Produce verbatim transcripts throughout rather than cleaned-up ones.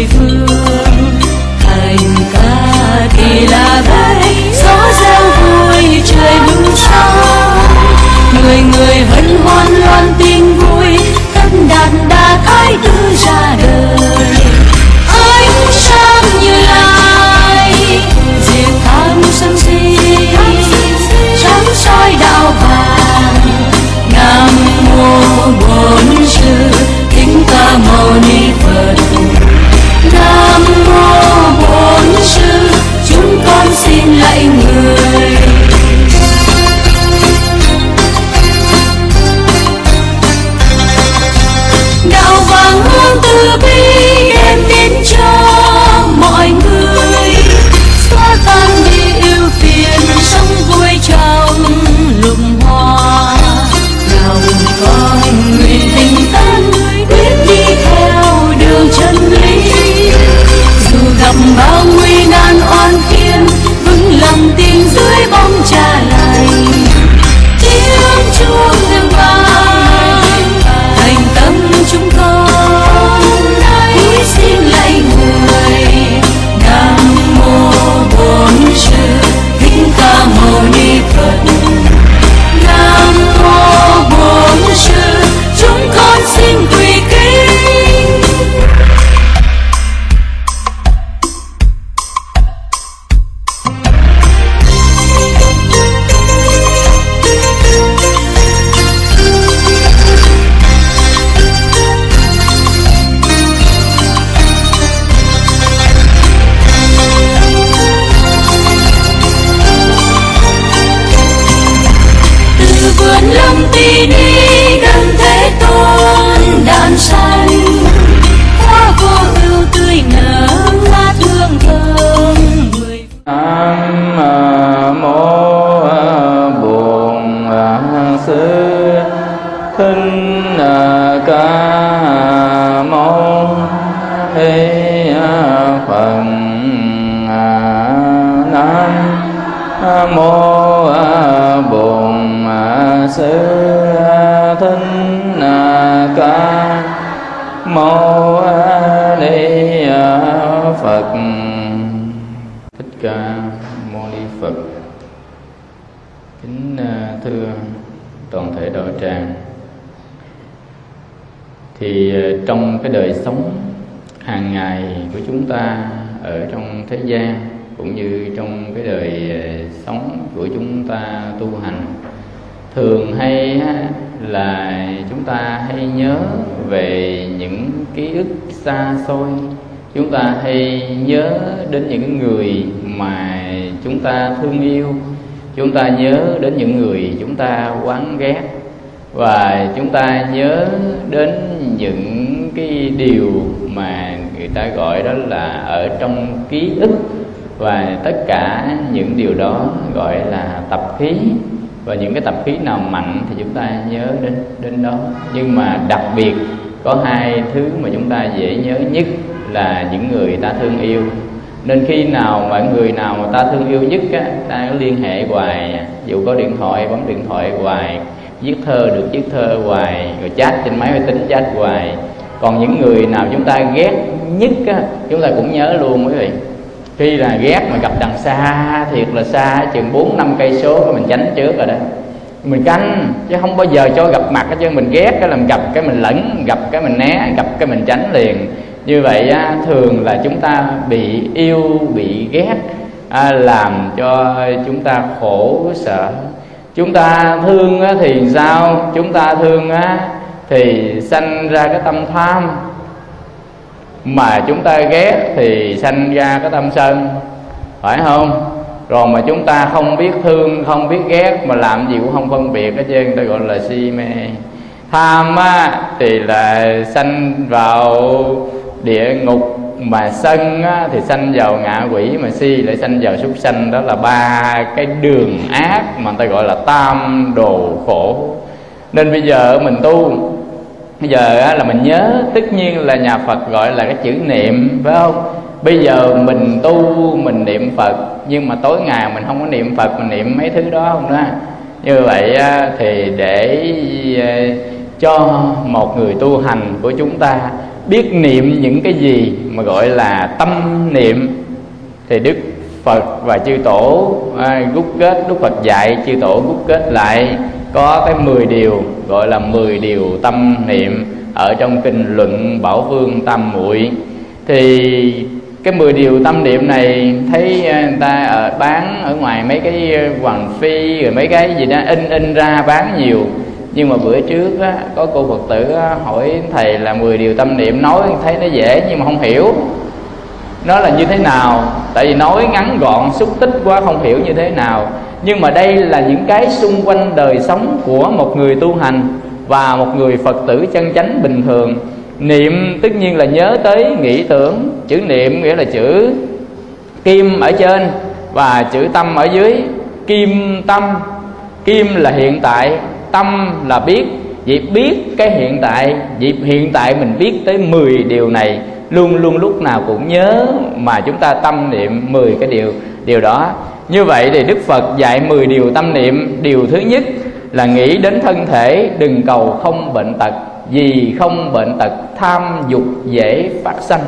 mười phương. Thành ca thì là đây, gió reo vui trời bừng sáng. Người người hân hoan loan tin vui, thân đàn đã thái tử ra đời. Ánh sáng như lai, diệt tham sân si, sáng soi đạo vàng. Nam mô Bổn Sư Thích Ca Mâu Ni Phật. Nam mô Bổn Sư, chúng con xin lạy người. Đạo vàng hương từ bi đem đến cho mọi người, xóa tan đi ưu phiền, sống vui trong lụm hoa. Lòng con nguyện tình thân quyết đi theo đường chân lý, dù gặp bao nguy nan oan khiên, vững lòng tin dưới bóng cha lành. Tiếng chuông ngân vang, thành tâm chúng con hy sinh lạy người. Nam mô Bổn Sư Thích Ca Mâu Ni Phật. Nam mô Bổn Sư, chúng con xin quỳ kính. Từ vườn lâm ti đi đấng Thế Tôn đàn xanh, hoa vô ưu tươi nở ngát hương thơm mười. Nam mô Bổn Sư Thích Ca Mâu Ni Phật. Nam mô Bổn Sư Thích Ca Mâu Ni Phật. Thích Ca Mâu Ni Phật. Kính thưa toàn thể đạo tràng, thì trong cái đời sống hàng ngày của chúng ta ở trong thế gian, cũng như trong cái đời sống của chúng ta tu hành, thường hay là chúng ta hay nhớ về những ký ức xa xôi. Chúng ta hay nhớ đến những người mà chúng ta thương yêu, chúng ta nhớ đến những người chúng ta oán ghét, và chúng ta nhớ đến những cái điều mà người ta gọi đó là ở trong ký ức, và tất cả những điều đó gọi là tập khí. Và những cái tập khí nào mạnh thì chúng ta nhớ đến đến đó. Nhưng mà đặc biệt có hai thứ mà chúng ta dễ nhớ nhất là những người ta thương yêu. Nên khi nào mà người nào mà ta thương yêu nhất á, ta có liên hệ hoài, dù có điện thoại bấm điện thoại hoài, viết thơ được viết thơ hoài, rồi chat trên máy vi tính chat hoài. Còn những người nào chúng ta ghét nhất á, chúng ta cũng nhớ luôn quý vị. Khi là ghét mà gặp đằng xa, thiệt là xa chừng bốn năm cây số, mình tránh trước rồi đó, mình canh chứ không bao giờ cho gặp mặt hết trơn. Mình ghét cái làm gặp cái mình lẫn, gặp cái mình né, gặp cái mình tránh liền. Như vậy á, thường là chúng ta bị yêu, bị ghét à, làm cho chúng ta khổ sợ. Chúng ta thương á, thì sao? Chúng ta thương á, thì sanh ra cái tâm tham, mà chúng ta ghét thì sanh ra cái tâm sân, phải không? Rồi mà chúng ta không biết thương, không biết ghét, mà làm gì cũng không phân biệt hết trơn, người ta gọi là si mê. Tham á, thì là sanh vào địa ngục, mà sân á, thì sanh vào ngạ quỷ, mà si lại sanh vào súc sanh. Đó là ba cái đường ác mà người ta gọi là tam đồ khổ. Nên bây giờ mình tu, bây giờ á, là mình nhớ, tất nhiên là nhà Phật gọi là cái chữ niệm, phải không? Bây giờ mình tu, mình niệm Phật, nhưng mà tối ngày mình không có niệm Phật, mình niệm mấy thứ đó không đó. Như vậy thì để cho một người tu hành của chúng ta biết niệm những cái gì mà gọi là tâm niệm, thì Đức Phật và chư tổ à, rút kết, Đức Phật dạy chư tổ rút kết lại có cái mười điều gọi là mười điều tâm niệm ở trong kinh Luận Bảo Vương Tam Muội. Thì cái mười điều tâm niệm này thấy người ta ở bán ở ngoài mấy cái Hoàng Phi rồi mấy cái gì đó in in ra bán nhiều. Nhưng mà bữa trước á, có cô Phật tử á, hỏi thầy là mười điều tâm niệm, nói thấy nó dễ nhưng mà không hiểu nó là như thế nào, tại vì nói ngắn gọn xúc tích quá không hiểu như thế nào. Nhưng mà đây là những cái xung quanh đời sống của một người tu hành và một người Phật tử chân chánh bình thường. Niệm tất nhiên là nhớ tới nghĩ tưởng. Chữ niệm nghĩa là chữ kim ở trên và chữ tâm ở dưới. Kim tâm, kim là hiện tại, tâm là biết. Vậy biết cái hiện tại, vậy hiện tại mình biết tới mười điều này, luôn luôn lúc nào cũng nhớ mà chúng ta tâm niệm mười cái điều điều đó. Như vậy thì Đức Phật dạy mười điều tâm niệm. Điều thứ nhất là nghĩ đến thân thể, đừng cầu không bệnh tật, vì không bệnh tật tham dục dễ phát sanh.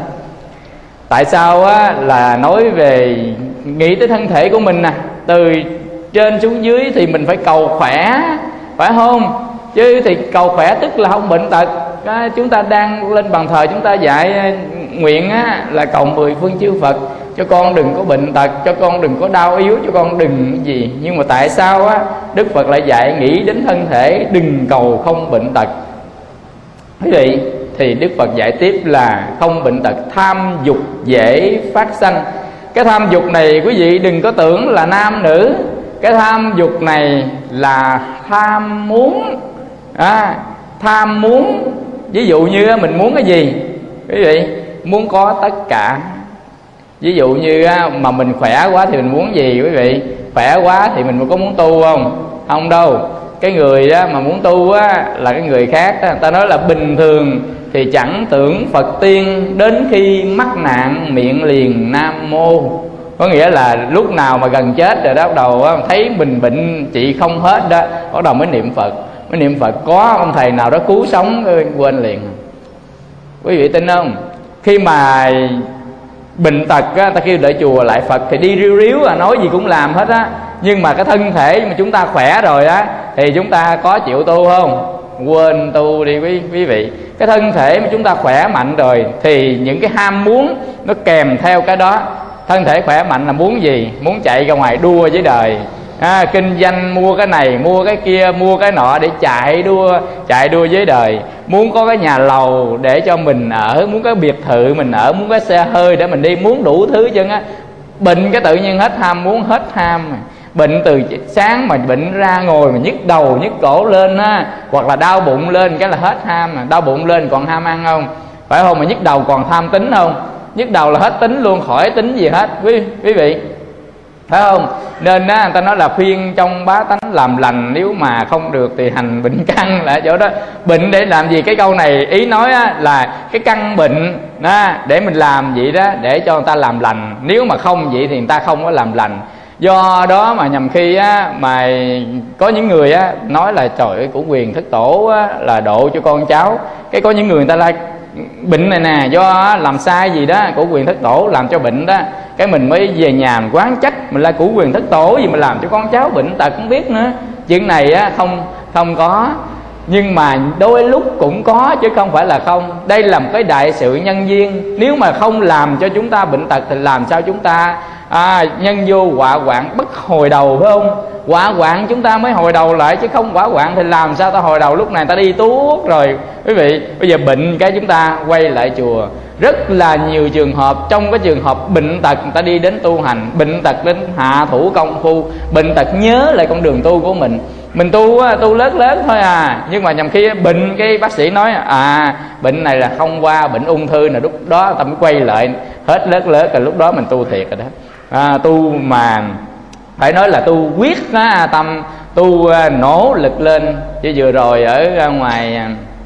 Tại sao á, là nói về nghĩ tới thân thể của mình nè, từ trên xuống dưới thì mình phải cầu khỏe, phải không? Chứ thì cầu khỏe tức là không bệnh tật. Cái chúng ta đang lên bàn thờ chúng ta dạy nguyện á, là cầu mười phương chư Phật cho con đừng có bệnh tật, cho con đừng có đau yếu, cho con đừng gì. Nhưng mà tại sao á, Đức Phật lại dạy nghĩ đến thân thể, đừng cầu không bệnh tật? Quý vị, thì Đức Phật dạy tiếp là không bệnh tật tham dục dễ phát sanh. Cái tham dục này quý vị đừng có tưởng là nam nữ. Cái tham dục này là tham muốn, à, tham muốn. Ví dụ như mình muốn cái gì quý vị, muốn có tất cả. Ví dụ như mà mình khỏe quá thì mình muốn gì quý vị? Khỏe quá thì mình có muốn tu không? Không đâu. Cái người đó mà muốn tu á, là cái người khác đó. Ta nói là bình thường thì chẳng tưởng Phật tiên, đến khi mắc nạn miệng liền Nam Mô. Có nghĩa là lúc nào mà gần chết rồi đó, bắt đầu á, thấy mình bệnh trị không hết đó, bắt đầu mới niệm Phật. Mới niệm Phật, có ông thầy nào đó cứu sống quên liền. Quý vị tin không? Khi mà bệnh tật á, ta kêu lại chùa lại Phật thì đi riu riu à, nói gì cũng làm hết á. Nhưng mà cái thân thể mà chúng ta khỏe rồi á, thì chúng ta có chịu tu không? Quên tu đi quý, quý vị. Cái thân thể mà chúng ta khỏe mạnh rồi thì những cái ham muốn nó kèm theo cái đó. Thân thể khỏe mạnh là muốn gì? Muốn chạy ra ngoài đua với đời, à, kinh doanh mua cái này mua cái kia, mua cái nọ để chạy đua chạy đua với đời. Muốn có cái nhà lầu để cho mình ở, muốn cái biệt thự mình ở, muốn cái xe hơi để mình đi, muốn đủ thứ chân á. Bệnh cái tự nhiên hết ham muốn, hết ham. Bệnh từ sáng mà bệnh ra ngồi mà nhức đầu nhức cổ lên á, hoặc là đau bụng lên cái là hết ham. Đau bụng lên còn ham ăn không? Phải không? Mà nhức đầu còn tham tính không? Nhức đầu là hết tính luôn, khỏi tính gì hết quý, quý vị, phải không? Nên á, người ta nói là khuyên trong bá tánh làm lành, nếu mà không được thì hành bệnh căn là chỗ đó. Bệnh để làm gì? Cái câu này ý nói á, là cái căn bệnh đó, để mình làm vậy đó, để cho người ta làm lành. Nếu mà không vậy thì người ta không có làm lành. Do đó mà nhầm khi á, mà có những người á, nói là trời ơi, của quyền thất tổ á, là độ cho con cháu. Cái có những người người ta la bệnh này nè, do làm sai gì đó của quyền thất tổ làm cho bệnh đó. Cái mình mới về nhà mình quán trách, mình là của quyền thất tổ gì mà làm cho con cháu bệnh tật không biết nữa. Chuyện này á, không không có. Nhưng mà đôi lúc cũng có chứ không phải là không. Đây là một cái đại sự nhân duyên. Nếu mà không làm cho chúng ta bệnh tật thì làm sao chúng ta à, nhân vô quả quạng bất hồi đầu, phải không? Quả quạng chúng ta mới hồi đầu lại, chứ không quả quạng thì làm sao ta hồi đầu? Lúc này ta đi tuốt rồi quý vị. Bây giờ bệnh cái chúng ta quay lại chùa. Rất là nhiều trường hợp, trong cái trường hợp bệnh tật người ta đi đến tu hành, bệnh tật đến hạ thủ công phu, bệnh tật nhớ lại con đường tu của mình. Mình tu tu lớn lớn thôi à, nhưng mà nhầm khi bệnh cái bác sĩ nói à bệnh này là không qua, bệnh ung thư là lúc đó ta mới quay lại hết lớn lớn, rồi lúc đó mình tu thiệt rồi đó. À, tu mà phải nói là tu quyết á, tâm tu nỗ lực lên. Chứ vừa rồi ở ngoài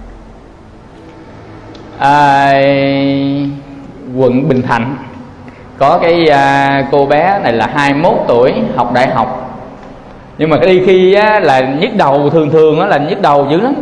à, quận Bình Thạnh có cái à, cô bé này là hai mươi mốt tuổi, học đại học. Nhưng mà cái đi khi á, là nhức đầu, thường thường á, là nhức đầu dữ lắm.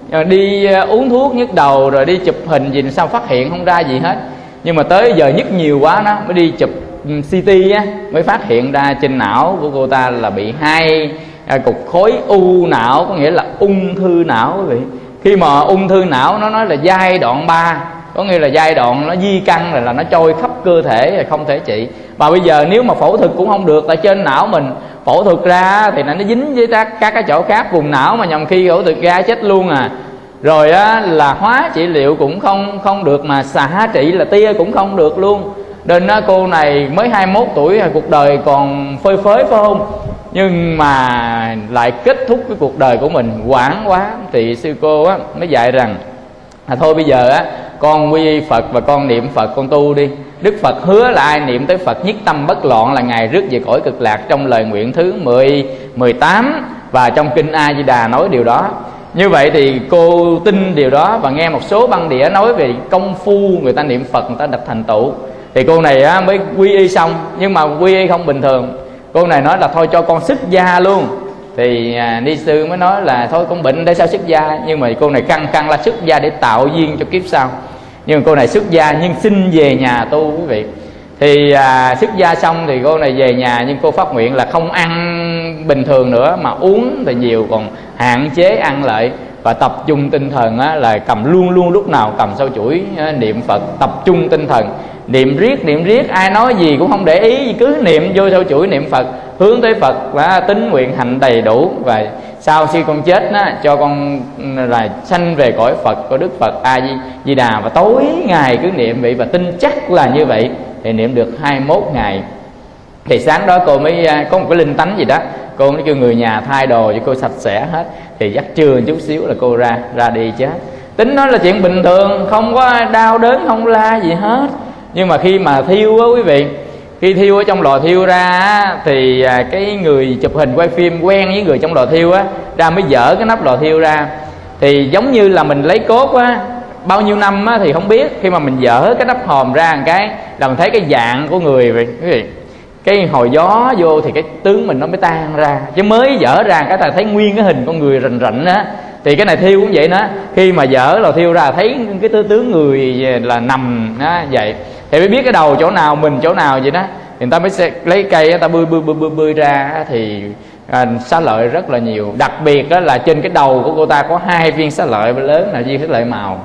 đi uống thuốc nhức đầu rồi đi chụp hình gì sao phát hiện không ra gì hết. Nhưng mà tới giờ nhức nhiều quá nó mới đi chụp xê tê á, mới phát hiện ra trên não của cô ta là bị hai cục khối u não, có nghĩa là ung thư não quý vị. Khi mà ung thư não nó nói là giai đoạn ba, có nghĩa là giai đoạn nó di căn rồi, là nó trôi khắp cơ thể rồi không thể trị. Và bây giờ nếu mà phẫu thuật cũng không được, tại trên não mình phẫu thuật ra thì nó dính với các các cái chỗ khác vùng não, mà nhầm khi phẫu thuật ra chết luôn à. Rồi á, là hóa trị liệu cũng không không được, mà xạ trị là tia cũng không được luôn. Nên á, cô này mới hai mươi mốt tuổi, cuộc đời còn phơi phới phải không, nhưng mà lại kết thúc cái cuộc đời của mình quảng quá. Thì sư cô á, mới dạy rằng à, thôi bây giờ á, con quy y Phật và con niệm Phật, con tu đi. Đức Phật hứa là ai niệm tới Phật nhất tâm bất loạn là Ngài rước về cõi cực lạc, trong lời nguyện thứ mười, mười tám và trong kinh A Di Đà nói điều đó. Như vậy thì cô tin điều đó và nghe một số băng đĩa nói về công phu người ta niệm Phật, người ta đặt thành tựu. Thì cô này á, mới quy y xong, nhưng mà quy y không bình thường. Cô này nói là thôi cho con xuất gia luôn. Thì à, ni sư mới nói là thôi con bệnh để sao xuất gia. Nhưng mà cô này căng căng là xuất gia để tạo duyên cho kiếp sau. Nhưng mà cô này xuất gia nhưng xin về nhà tu quý vị. Thì à, xuất gia xong thì cô này về nhà, nhưng cô phát nguyện là không ăn bình thường nữa, mà uống thì nhiều, còn hạn chế ăn lại. Và tập trung tinh thần á, là cầm luôn luôn lúc nào cầm sâu chuỗi á, niệm Phật, tập trung tinh thần, niệm riết niệm riết, ai nói gì cũng không để ý, cứ niệm vô sâu chuỗi niệm Phật, hướng tới Phật và tín nguyện hành đầy đủ. Và sau khi con chết á, cho con là sanh về cõi Phật của Đức Phật A Di, Di Đà. Và tối ngày cứ niệm vậy, và tin chắc là như vậy. Thì niệm được hai mươi mốt ngày. Thì sáng đó cô mới có một cái linh tánh gì đó, cô mới kêu người nhà thay đồ cho cô sạch sẽ hết. Thì dắt trưa chút xíu là cô ra ra đi chết. Tính nói là chuyện bình thường, không có đau đớn không la gì hết. Nhưng mà khi mà thiêu á quý vị, khi thiêu ở trong lò thiêu ra á, thì cái người chụp hình quay phim quen với người trong lò thiêu á, ra mới dở cái nắp lò thiêu ra. Thì giống như là mình lấy cốt á, bao nhiêu năm á thì không biết, khi mà mình dở cái nắp hòm ra một cái là mình thấy cái dạng của người vậy quý vị. Cái hồi gió vô thì cái tướng mình nó mới tan ra, chứ mới dở ra cái ta thấy nguyên cái hình con người rình rịnh á. Thì cái này thiêu cũng vậy đó, khi mà dở lò thiêu ra thấy cái tướng người là nằm đó, vậy thì mới biết cái đầu chỗ nào mình chỗ nào vậy đó. Thì người ta mới lấy cây người ta bươi bươi bươi bươi, bươi ra thì à, xá lợi rất là nhiều. Đặc biệt đó là trên cái đầu của cô ta có hai viên xá lợi lớn, là viên xá lợi màu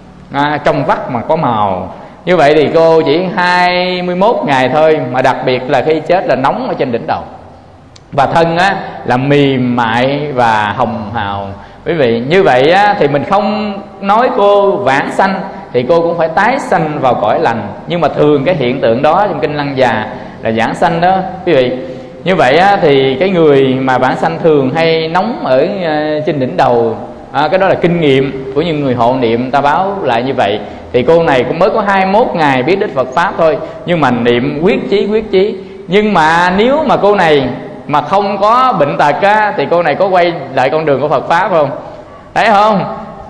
à, trong vắt mà có màu. Như vậy thì cô chỉ hai mươi mốt ngày thôi, mà đặc biệt là khi chết là nóng ở trên đỉnh đầu. Và thân á, là mềm mại và hồng hào. Quý vị, như vậy á, thì mình không nói cô vãng sanh, thì cô cũng phải tái sanh vào cõi lành. Nhưng mà thường cái hiện tượng đó trong kinh Lăng Già là vãng sanh đó quý vị. Như vậy á, thì cái người mà vãng sanh thường hay nóng ở uh, trên đỉnh đầu. À, cái đó là kinh nghiệm của những người hộ niệm ta báo lại như vậy. Thì cô này cũng mới có hai mươi mốt ngày biết đến Phật Pháp thôi, nhưng mà niệm quyết chí quyết chí. Nhưng mà nếu mà cô này mà không có bệnh tật á, thì cô này có quay lại con đường của Phật Pháp không? Thấy không?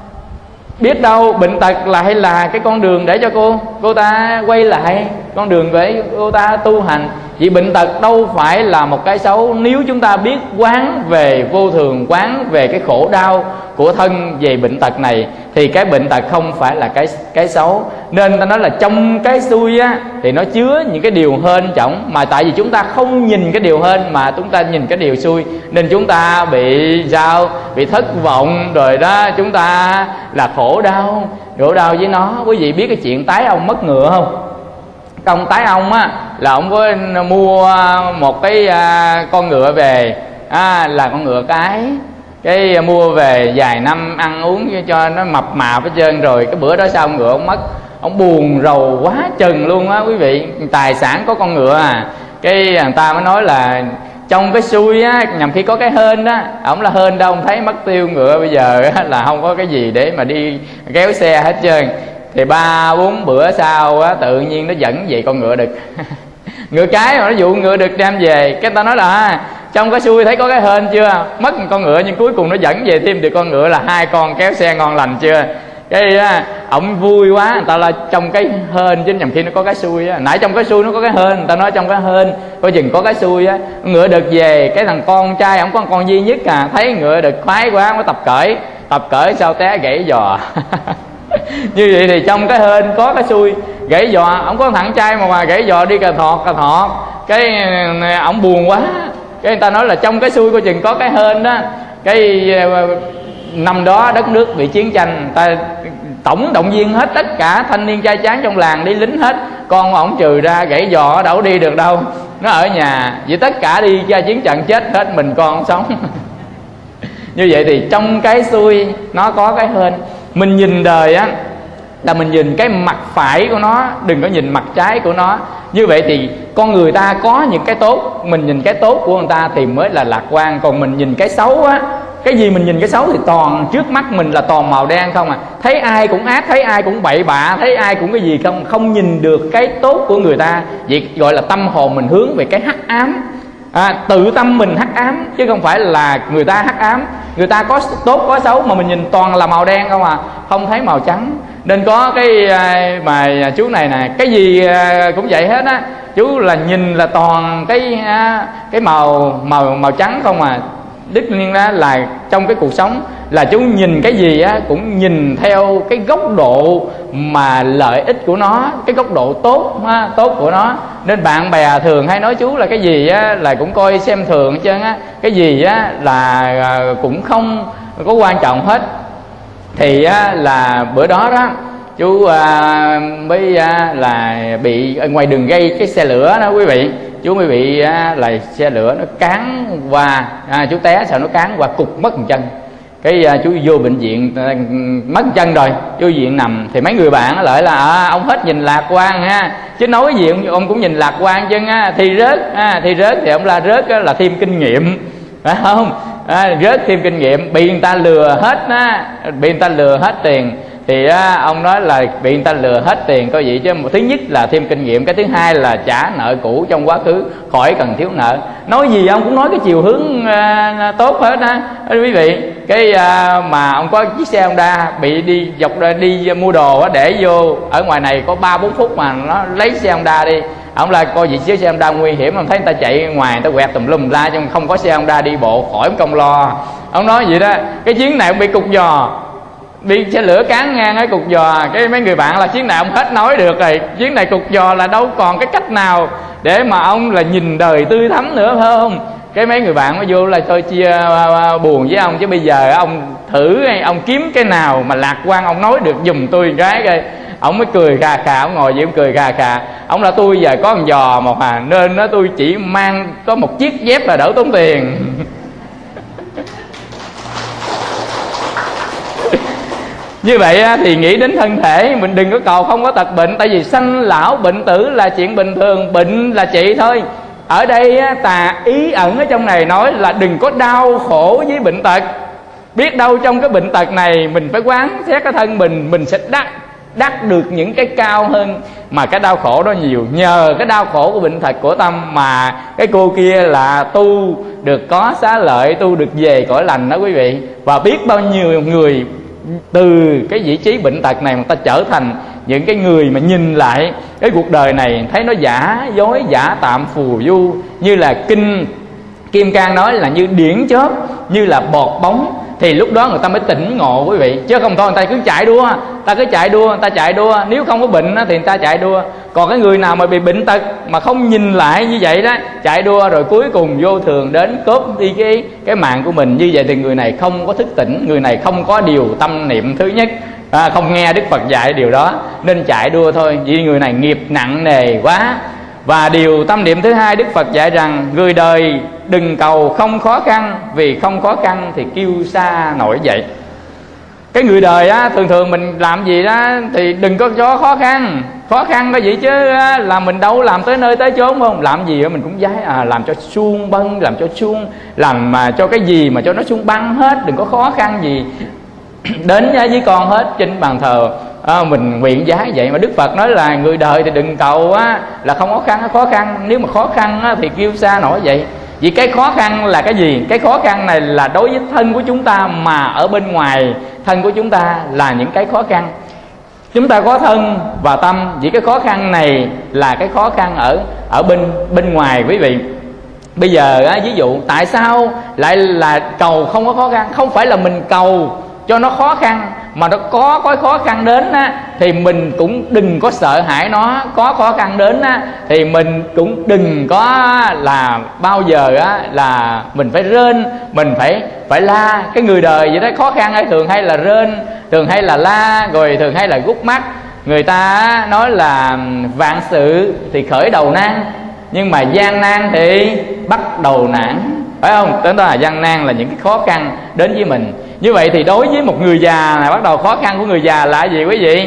Biết đâu bệnh tật là hay là cái con đường để cho cô cô ta quay lại con đường để cô ta tu hành. Vì bệnh tật đâu phải là một cái xấu, nếu chúng ta biết quán về vô thường, quán về cái khổ đau của thân về bệnh tật này, thì cái bệnh tật không phải là cái cái xấu. Nên ta nói là trong cái xui á thì nó chứa những cái điều hên trọng, mà tại vì chúng ta không nhìn cái điều hên mà chúng ta nhìn cái điều xui, nên chúng ta bị sao? Bị thất vọng rồi đó, chúng ta là khổ đau, khổ đau với nó. Quý vị biết cái chuyện tái ông mất ngựa không? Công tái ông á là ông có mua một cái à, con ngựa về, à, là con ngựa cái cái mua về vài năm ăn uống cho nó mập mạp hết trơn. Rồi cái bữa đó sau ngựa ông mất, ông buồn rầu quá chừng luôn á quý vị. Tài sản có con ngựa à, cái người ta mới nói là trong cái xui á, nhằm khi có cái hên đó, ổng là hên đâu, ông thấy mất tiêu ngựa bây giờ á, là không có cái gì để mà đi kéo xe hết trơn. Thì ba bốn bữa sau á, tự nhiên nó dẫn về con ngựa đực ngựa cái mà nó dụ ngựa đực đem về. Cái ta nói là à, trong cái xui thấy có cái hên chưa, mất một con ngựa nhưng cuối cùng nó dẫn về thêm được con ngựa, là hai con kéo xe ngon lành chưa. Cái á, ổng vui quá, người ta là trong cái hên chứ nhầm khi nó có cái xui á. Nãy trong cái xui nó có cái hên, người ta nói trong cái hên coi chừng có cái xui á. Ngựa đực về, cái thằng con trai ổng có con duy nhất à, thấy ngựa đực khoái quá, ổng có tập cởi, tập cởi sao té gãy giò. Như vậy thì trong cái hên có cái xui, gãy giò. Ổng có thằng trai mà mà gãy giò đi cà thọt cà thọt, cái ổng buồn quá, cái người ta nói là trong cái xui coi chừng có cái hên đó. Cái năm đó đất nước bị chiến tranh, ta tổng động viên hết tất cả thanh niên trai tráng trong làng đi lính hết, con ổng trừ ra gãy giò đâu đi được đâu, nó ở nhà. Vậy tất cả đi ra chiến trận chết hết, mình con sống. Như vậy thì trong cái xui nó có cái hên. Mình nhìn đời á là mình nhìn cái mặt phải của nó, đừng có nhìn mặt trái của nó. Như vậy thì con người ta có những cái tốt, mình nhìn cái tốt của người ta thì mới là lạc quan. Còn mình nhìn cái xấu á, cái gì mình nhìn cái xấu thì toàn trước mắt mình là toàn màu đen không à. Thấy ai cũng ác, thấy ai cũng bậy bạ, thấy ai cũng cái gì không, không nhìn được cái tốt của người ta. Vậy gọi là tâm hồn mình hướng về cái hắc ám. À, tự tâm mình hắc ám chứ không phải là người ta hắc ám. Người ta có tốt có xấu mà mình nhìn toàn là màu đen không à, không thấy màu trắng. Nên có cái mà chú này nè, cái gì cũng vậy hết á, chú là nhìn là toàn cái cái màu màu màu trắng không à. Đức nhiên đó là trong cái cuộc sống là chú nhìn cái gì á cũng nhìn theo cái góc độ mà lợi ích của nó, cái góc độ tốt ha, tốt của nó. Nên bạn bè thường hay nói chú là cái gì á là cũng coi xem thường hết trơn á, cái gì á là cũng không có quan trọng hết. Thì á, là bữa đó đó chú à, mới à, là bị ở ngoài đường gây cái xe lửa đó quý vị. Chú mới bị à, là xe lửa nó cán qua, à, chú té sao nó cán qua cục mất một chân. Cái à, chú vô bệnh viện à, mất chân rồi, vô viện nằm. Thì mấy người bạn lại là à, ông hết nhìn lạc quan ha, chứ nói gì ông, ông cũng nhìn lạc quan chứ á. Thi rớt, à, thi rớt thì ông la rớt á, là thêm kinh nghiệm, phải không? À, rớt thêm kinh nghiệm, bị người ta lừa hết á, bị người ta lừa hết tiền. Thì á, ông nói là bị người ta lừa hết tiền coi vậy chứ. Một thứ nhất là thêm kinh nghiệm, cái thứ hai là trả nợ cũ trong quá khứ, khỏi cần thiếu nợ. Nói gì ông cũng nói cái chiều hướng à, tốt hết á quý vị. Cái à, mà ông có chiếc xe Honda bị đi dọc ra đi mua đồ á, để vô ở ngoài này có ba bốn phút mà nó lấy xe Honda đi. Ông là coi gì chiếc xe Honda nguy hiểm, ông thấy người ta chạy ngoài người ta quẹt tùm lum la, chứ không có xe Honda đi bộ khỏi công lo. Ông nói vậy đó. Cái chuyến này ông bị cục giò, bị xe lửa cán ngang cái cục giò. Cái mấy người bạn là chuyến này ông hết nói được rồi, chuyến này cục giò là đâu còn cái cách nào để mà ông là nhìn đời tươi thắm nữa, phải không? Cái mấy người bạn mới vô là tôi chia buồn với ông, chứ bây giờ ông thử ông kiếm cái nào mà lạc quan ông nói được giùm tôi cái coi. Ông mới cười khà khà, ông ngồi vậy ông cười khà khà. Ông là tôi giờ có con giò một à, nên nó tôi chỉ mang có một chiếc dép là đỡ tốn tiền. Như vậy thì nghĩ đến thân thể mình, đừng có cầu không có tật bệnh. Tại vì sanh lão bệnh tử là chuyện bình thường, bệnh là trị thôi. Ở đây tà ý ẩn ở trong này nói là đừng có đau khổ với bệnh tật. Biết đâu trong cái bệnh tật này mình phải quán xét cái thân mình, mình sẽ đắc đắc được những cái cao hơn. Mà cái đau khổ đó nhiều, nhờ cái đau khổ của bệnh tật của tâm mà cái cô kia là tu được có xá lợi, tu được về cõi lành đó quý vị. Và biết bao nhiêu người từ cái vị trí bệnh tật này mà ta trở thành những cái người mà nhìn lại cái cuộc đời này thấy nó giả dối, giả tạm, phù du. Như là kinh Kim Cang nói là như điển chớp, như là bọt bóng. Thì lúc đó người ta mới tỉnh ngộ quý vị. Chứ không thôi người ta cứ chạy đua, ta cứ chạy đua, người ta chạy đua. Nếu không có bệnh thì người ta chạy đua. Còn cái người nào mà bị bệnh tật mà không nhìn lại như vậy đó, chạy đua rồi cuối cùng vô thường đến cướp đi cái, cái mạng của mình. Như vậy thì người này không có thức tỉnh, người này không có điều tâm niệm thứ nhất, à, không nghe Đức Phật dạy điều đó, nên chạy đua thôi. Vì người này nghiệp nặng nề quá. Và điều tâm niệm thứ hai, Đức Phật dạy rằng người đời đừng cầu không khó khăn, vì không khó khăn thì kêu xa nổi dậy. Cái người đời á, thường thường mình làm gì đó thì đừng có cho khó khăn. Khó khăn có gì chứ là mình đâu làm tới nơi tới chốn, không? Làm gì mình cũng giái à, làm cho suông bâng, làm cho suông, làm mà cho cái gì mà cho nó suông băng hết. Đừng có khó khăn gì đến với con hết. Trên bàn thờ à, mình nguyện giá vậy. Mà Đức Phật nói là người đời thì đừng cầu á, là không khó khăn, khó khăn. Nếu mà khó khăn á, thì kêu xa nổi vậy. Vì cái khó khăn là cái gì? Cái khó khăn này là đối với thân của chúng ta, mà ở bên ngoài thân của chúng ta là những cái khó khăn. Chúng ta có thân và tâm, vì cái khó khăn này là cái khó khăn ở ở bên bên ngoài quý vị. Bây giờ á, ví dụ tại sao lại là cầu không có khó khăn? Không phải là mình cầu cho nó khó khăn, mà nó có có khó khăn đến á, thì mình cũng đừng có sợ hãi nó. Có khó khăn đến á, thì mình cũng đừng có là bao giờ á, là mình phải rên, mình phải phải la. Cái người đời vậy đó, khó khăn ấy thường hay là rên, thường hay là la, rồi thường hay là gút mắt. Người ta nói là vạn sự thì khởi đầu nan, nhưng mà gian nan thì bắt đầu nản, phải không? Tức là gian nan là những cái khó khăn đến với mình. Như vậy thì đối với một người già này, bắt đầu khó khăn của người già là gì quý vị?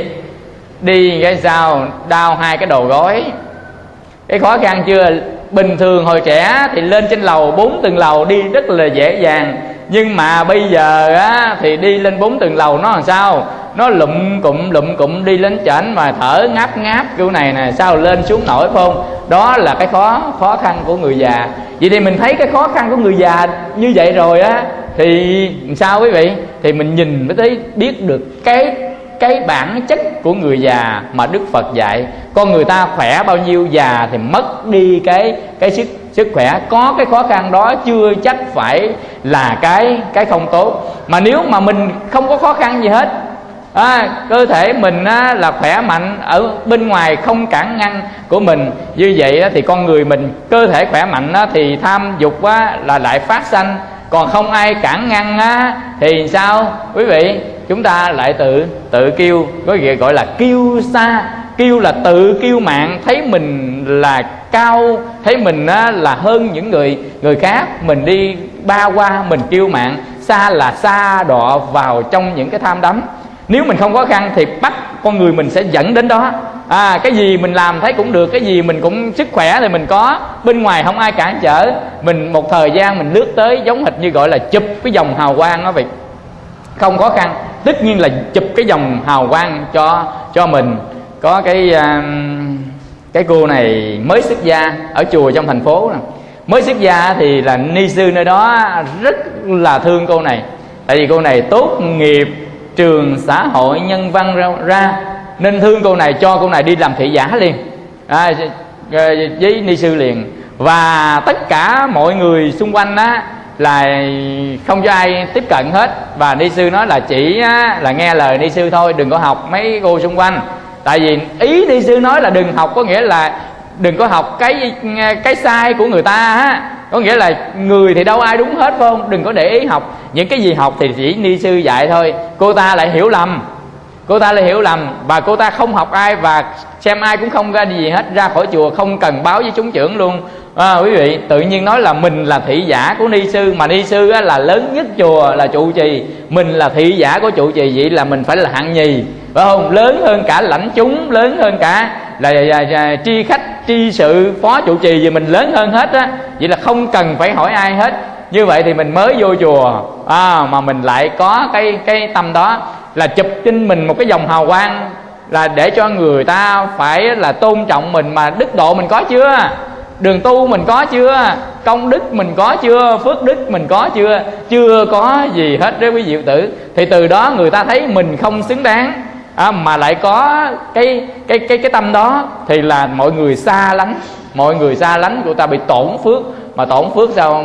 Đi cái sao đau hai cái đầu gối. Cái khó khăn chưa? Bình thường hồi trẻ thì lên trên lầu bốn tầng lầu đi rất là dễ dàng, nhưng mà bây giờ á, thì đi lên bốn tầng lầu nó làm sao? Nó lụm cụm lụm cụm đi lên trển mà thở ngáp ngáp kiểu này nè, sao lên xuống nổi, phải không? Đó là cái khó khó khăn của người già. Vậy thì mình thấy cái khó khăn của người già như vậy rồi á, thì sao quý vị? Thì mình nhìn mới thấy biết được cái cái bản chất của người già mà Đức Phật dạy. Con người ta khỏe bao nhiêu, già thì mất đi cái cái sức sức khỏe. Có cái khó khăn đó chưa chắc phải là cái cái không tốt. Mà nếu mà mình không có khó khăn gì hết, à, cơ thể mình á, là khỏe mạnh, ở bên ngoài không cản ngăn của mình, như vậy á, thì con người mình cơ thể khỏe mạnh á, thì tham dục á, là lại phát sanh. Còn không ai cản ngăn á, thì sao quý vị? Chúng ta lại tự tự kêu, có gì gọi là kiêu sa. Kiêu là tự kiêu mạn, thấy mình là cao, thấy mình á, là hơn những người người khác, mình đi ba qua mình kiêu mạn. Sa là sa đọa vào trong những cái tham đắm. Nếu mình không khó khăn thì bắt con người mình sẽ dẫn đến đó. À, cái gì mình làm thấy cũng được, cái gì mình cũng sức khỏe thì mình có, bên ngoài không ai cản trở. Mình một thời gian mình lướt tới giống hệt như gọi là chụp cái dòng hào quang đó vậy. Không khó khăn, tất nhiên là chụp cái dòng hào quang cho cho mình. Có cái uh, cái cô này mới xuất gia ở chùa trong thành phố nè. Mới xuất gia thì là ni sư nơi đó rất là thương cô này. Tại vì cô này tốt nghiệp trường xã hội nhân văn ra, ra nên thương cô này, cho cô này đi làm thị giả liền, à, với ni sư liền. Và tất cả mọi người xung quanh á là không cho ai tiếp cận hết. Và ni sư nói là chỉ á, là nghe lời ni sư thôi, đừng có học mấy cô xung quanh. Tại vì ý ni sư nói là đừng học có nghĩa là đừng có học cái cái sai của người ta á. Có nghĩa là người thì đâu ai đúng hết, phải không? Đừng có để ý học. Những cái gì học thì chỉ ni sư dạy thôi. Cô ta lại hiểu lầm. Cô ta lại hiểu lầm. Và cô ta không học ai, và xem ai cũng không ra gì hết. Ra khỏi chùa không cần báo với chúng trưởng luôn. À, quý vị, tự nhiên nói là mình là thị giả của ni sư. Mà ni sư á, là lớn nhất chùa, là trụ trì. Mình là thị giả của trụ trì, vậy là mình phải là hạng nhì, phải không? Lớn hơn cả lãnh chúng, lớn hơn cả là, là, là, là tri khách, tri sự, phó trụ trì gì mình lớn hơn hết á. Vậy là không cần phải hỏi ai hết. Như vậy thì mình mới vô chùa, à, mà mình lại có cái cái tâm đó là chụp trên mình một cái dòng hào quang, là để cho người ta phải là tôn trọng mình. Mà đức độ mình có chưa? Đường tu mình có chưa? Công đức mình có chưa? Phước đức mình có chưa? Chưa có gì hết đó quý vị tử. Thì từ đó người ta thấy mình không xứng đáng, à, mà lại có cái cái cái cái tâm đó, thì là mọi người xa lánh, mọi người xa lánh, của ta bị tổn phước. Mà tổn phước sao?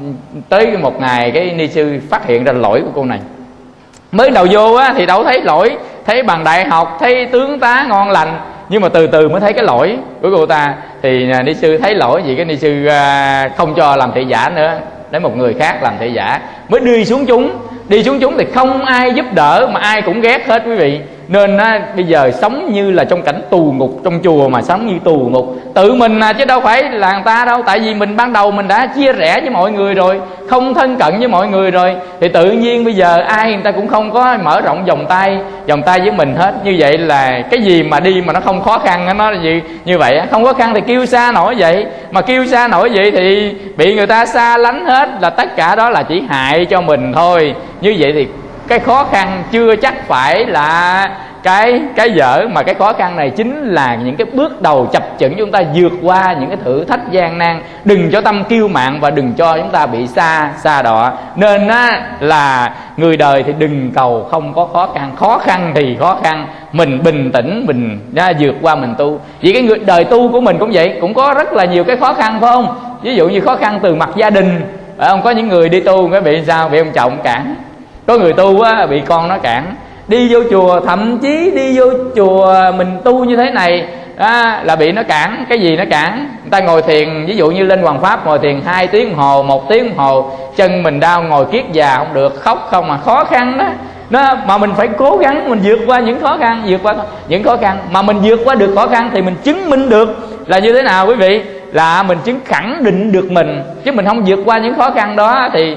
Tới một ngày cái ni sư phát hiện ra lỗi của cô này. Mới đầu vô á thì đâu thấy lỗi, thấy bằng đại học, thấy tướng tá ngon lành, nhưng mà từ từ mới thấy cái lỗi của cô ta. Thì ni sư thấy lỗi gì, cái ni sư không cho làm thị giả nữa, để một người khác làm thị giả. Mới đi xuống chúng, đi xuống chúng thì không ai giúp đỡ, mà ai cũng ghét hết quý vị. Nên á, bây giờ sống như là trong cảnh tù ngục, trong chùa mà sống như tù ngục. Tự mình à, chứ đâu phải là người ta đâu. Tại vì mình ban đầu mình đã chia rẽ với mọi người rồi, không thân cận với mọi người rồi, thì tự nhiên bây giờ ai người ta cũng không có mở rộng vòng tay vòng tay với mình hết. Như vậy là cái gì mà đi mà nó không khó khăn, nó là gì như vậy. Không khó khăn thì kêu xa nổi vậy, mà kêu xa nổi vậy thì bị người ta xa lánh hết. Là tất cả đó là chỉ hại cho mình thôi. Như vậy thì cái khó khăn chưa chắc phải là cái cái dở, mà cái khó khăn này chính là những cái bước đầu chập chững chúng ta vượt qua những cái thử thách gian nan. Đừng cho tâm kiêu mạn và đừng cho chúng ta bị xa xa đọa. Nên á, là người đời thì đừng cầu không có khó khăn. Khó khăn thì khó khăn, mình bình tĩnh, mình á, vượt qua mình tu. Vì cái người đời tu của mình cũng vậy, cũng có rất là nhiều cái khó khăn phải không? Ví dụ như khó khăn từ mặt gia đình, phải không? Có những người đi tu cái bị sao? Bị ông chồng cản. Có người tu á, bị con nó cản. Đi vô chùa, thậm chí đi vô chùa mình tu như thế này á, là bị nó cản. Cái gì nó cản? Người ta ngồi thiền, ví dụ như lên Hoàng Pháp ngồi thiền hai tiếng đồng hồ, một tiếng đồng hồ, chân mình đau, ngồi kiết già không được, khóc không mà khó khăn đó. Nó, mà mình phải cố gắng mình vượt qua những khó khăn, vượt qua những khó khăn. Mà mình vượt qua được khó khăn thì mình chứng minh được là như thế nào quý vị? Là mình chứng khẳng định được mình. Chứ mình không vượt qua những khó khăn đó thì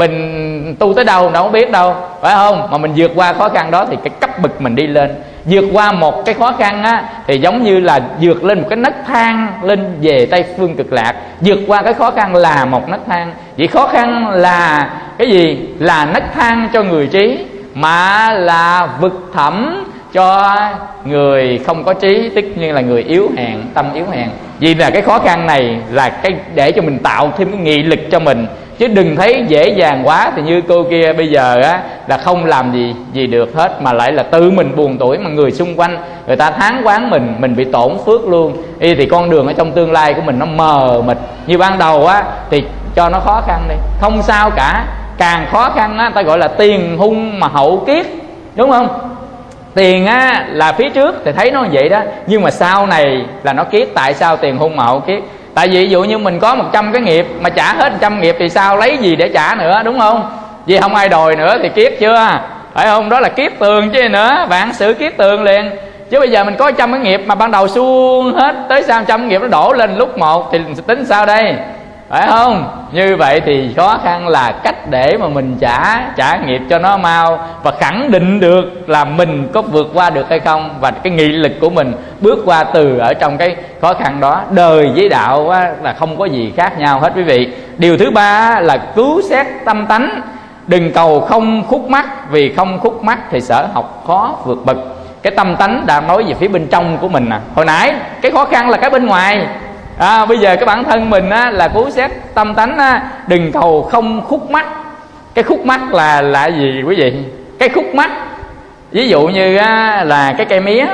mình tu tới đâu đâu không biết đâu, phải không? Mà mình vượt qua khó khăn đó thì cái cấp bậc mình đi lên. Vượt qua một cái khó khăn á, thì giống như là vượt lên một cái nấc thang lên về Tây Phương Cực Lạc. Vượt qua cái khó khăn là một nấc thang. Vì khó khăn là cái gì? Là nấc thang cho người trí, mà là vực thẳm cho người không có trí, tất nhiên là người yếu hèn, tâm yếu hèn. Vì là cái khó khăn này là cái để cho mình tạo thêm cái nghị lực cho mình. Chứ đừng thấy dễ dàng quá thì như cô kia bây giờ á, là không làm gì gì được hết, mà lại là tự mình buồn tủi, mà người xung quanh người ta thán oán mình, mình bị tổn phước luôn. Y thì con đường ở trong tương lai của mình nó mờ mịt. Như ban đầu á thì cho nó khó khăn đi, không sao cả. Càng khó khăn á, ta gọi là tiền hung mà hậu kiết, đúng không? Tiền á là phía trước thì thấy nó vậy đó, nhưng mà sau này là nó kiết. Tại sao tiền hung mà hậu kiết? Tại vì ví dụ như mình có một trăm cái nghiệp mà trả hết một trăm nghiệp thì sao lấy gì để trả nữa, đúng không? Vì không ai đòi nữa thì kiết chưa, phải không? Đó là kiết tường chứ nữa, vạn sự kiết tường liền. Chứ bây giờ mình có trăm cái nghiệp mà ban đầu suông hết, tới sao trăm nghiệp nó đổ lên lúc một thì tính sao đây, phải không? Như vậy thì khó khăn là cách để mà mình trả trả nghiệp cho nó mau, và khẳng định được là mình có vượt qua được hay không, và cái nghị lực của mình bước qua từ ở trong cái khó khăn đó. Đời với đạo á, là không có gì khác nhau hết quý vị. Điều thứ ba là cứu xét tâm tánh. Đừng cầu không khúc mắc, vì không khúc mắc thì sở học khó vượt bậc. Cái tâm tánh đang nói về phía bên trong của mình nè. Hồi nãy cái khó khăn là cái bên ngoài, à, bây giờ cái bản thân mình á, là cứu xét tâm tánh á, đừng cầu không khúc mắc. Cái khúc mắc là là gì quý vị? Cái khúc mắc ví dụ như á, là cái cây mía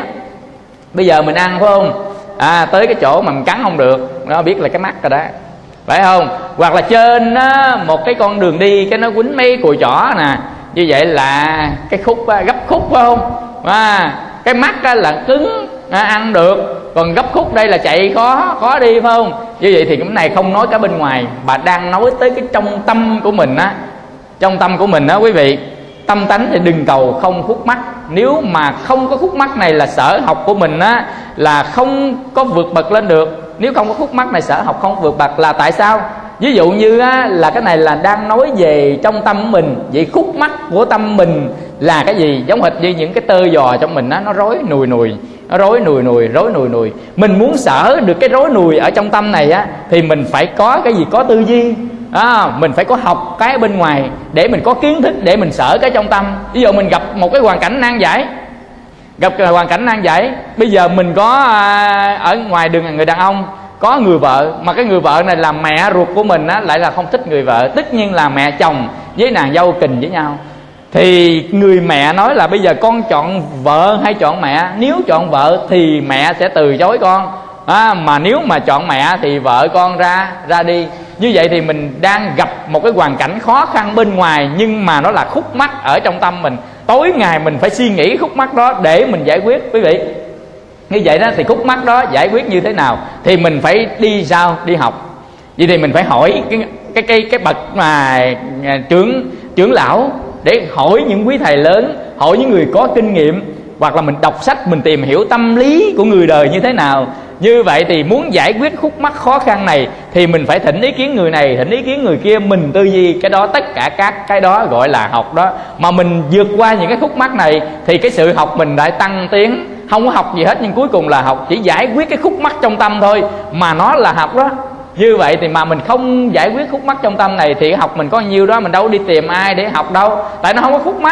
bây giờ mình ăn phải không, à, tới cái chỗ mà mình cắn không được, nó biết là cái mắt rồi đó, phải không? Hoặc là trên á, một cái con đường đi cái nó quýnh mấy cùi chỏ nè, như vậy là cái khúc á, gấp khúc phải không? À, cái mắt á, là cứng, à, ăn được, còn gấp khúc đây là chạy khó khó đi phải không? Như vậy thì cái này không nói cả bên ngoài, bà đang nói tới cái trong tâm của mình á. Trong tâm của mình á quý vị, tâm tánh thì đừng cầu không khúc mắc. Nếu mà không có khúc mắc này là sở học của mình á, là không có vượt bậc lên được. Nếu không có khúc mắc này sở học không vượt bậc là tại sao? Ví dụ như á, là cái này là đang nói về trong tâm của mình. Vậy khúc mắc của tâm mình là cái gì? Giống hệt như những cái tơ giò trong mình á, nó rối nùi nùi, nó rối nùi nùi, rối nùi nùi. Mình muốn sở được cái rối nùi ở trong tâm này á, thì mình phải có cái gì? Có tư duy. À, mình phải có học cái bên ngoài để mình có kiến thức để mình sở cái trong tâm. Ví dụ mình gặp một cái hoàn cảnh nan giải, gặp hoàn cảnh nan giải, bây giờ mình có à, ở ngoài đường người đàn ông có người vợ, mà cái người vợ này là mẹ ruột của mình á, lại là không thích người vợ. Tất nhiên là mẹ chồng với nàng dâu kình với nhau, thì người mẹ nói là bây giờ con chọn vợ hay chọn mẹ? Nếu chọn vợ thì mẹ sẽ từ chối con, à, mà nếu mà chọn mẹ thì vợ con ra ra đi. Như vậy thì mình đang gặp một cái hoàn cảnh khó khăn bên ngoài, nhưng mà nó là khúc mắc ở trong tâm mình. Tối ngày mình phải suy nghĩ khúc mắc đó để mình giải quyết quý vị. Như vậy đó thì khúc mắc đó giải quyết như thế nào? Thì mình phải đi sao? Đi học. Vậy thì mình phải hỏi cái cái cái cái bậc mà trưởng trưởng lão, để hỏi những quý thầy lớn, hỏi những người có kinh nghiệm, hoặc là mình đọc sách mình tìm hiểu tâm lý của người đời như thế nào. Như vậy thì muốn giải quyết khúc mắc khó khăn này thì mình phải thỉnh ý kiến người này, thỉnh ý kiến người kia, mình tư duy cái đó, tất cả các cái đó gọi là học đó. Mà mình vượt qua những cái khúc mắc này thì cái sự học mình đã tăng tiến. Không có học gì hết nhưng cuối cùng là học, chỉ giải quyết cái khúc mắc trong tâm thôi, mà nó là học đó. Như vậy thì mà mình không giải quyết khúc mắc trong tâm này thì học mình có nhiêu đó, mình đâu đi tìm ai để học đâu, tại nó không có khúc mắc.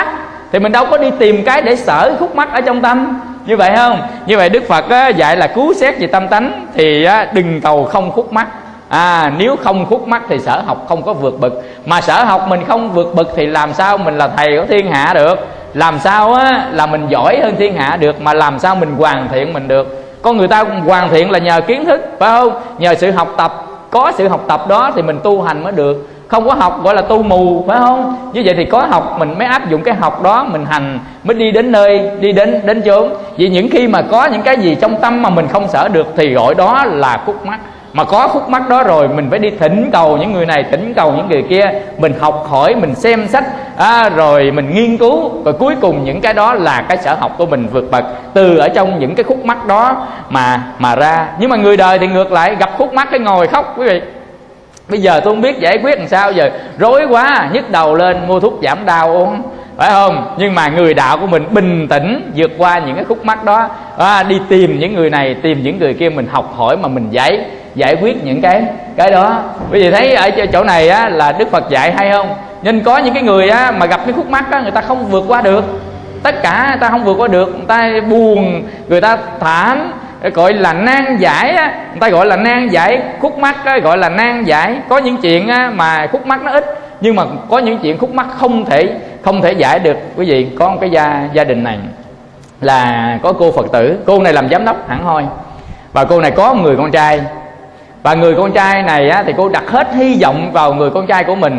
thì mình đâu có đi tìm cái để sở khúc mắc ở trong tâm, như vậy không? Như vậy Đức Phật á, dạy là cứu xét về tâm tánh thì á, đừng cầu không khúc mắc. À, nếu không khúc mắc thì sở học không có vượt bậc. Mà sở học mình không vượt bậc thì làm sao mình là thầy của thiên hạ được? Làm sao á, là mình giỏi hơn thiên hạ được? Mà làm sao mình hoàn thiện mình được? Con người ta hoàn thiện là nhờ kiến thức, phải không? Nhờ sự học tập. Có sự học tập đó thì mình tu hành mới được. Không có học gọi là tu mù, phải không? Như vậy thì có học mình mới áp dụng cái học đó, mình hành mới đi đến nơi, đi đến đến chốn. Vì những khi mà có những cái gì trong tâm mà mình không sở được thì gọi đó là khúc mắc. Mà có khúc mắc đó rồi mình phải đi thỉnh cầu những người này, thỉnh cầu những người kia, mình học hỏi, mình xem sách, à, rồi mình nghiên cứu, rồi cuối cùng những cái đó là cái sở học của mình vượt bậc từ ở trong những cái khúc mắc đó mà mà ra. Nhưng mà người đời thì ngược lại, gặp khúc mắc cái ngồi khóc quý vị. Bây giờ tôi không biết giải quyết làm sao, giờ rối quá, nhức đầu lên mua thuốc giảm đau uống, phải không? Nhưng mà người đạo của mình bình tĩnh vượt qua những cái khúc mắc đó, à, đi tìm những người này, tìm những người kia, mình học hỏi mà mình giải giải quyết những cái cái đó. Bởi vì thấy ở chỗ này á, là Đức Phật dạy hay không? Nên có những cái người á, mà gặp cái khúc mắc á, người ta không vượt qua được, tất cả người ta không vượt qua được, người ta buồn, người ta thảm, gọi là nan giải á, người ta gọi là nan giải khúc mắc á, gọi là nan giải. Có những chuyện á, mà khúc mắc nó ít, nhưng mà có những chuyện khúc mắc không thể không thể giải được. Quý vị, có một cái gia gia đình này là có cô Phật tử, cô này làm giám đốc hẳn hoi, và cô này có một người con trai, và người con trai này á, thì cô đặt hết hy vọng vào người con trai của mình.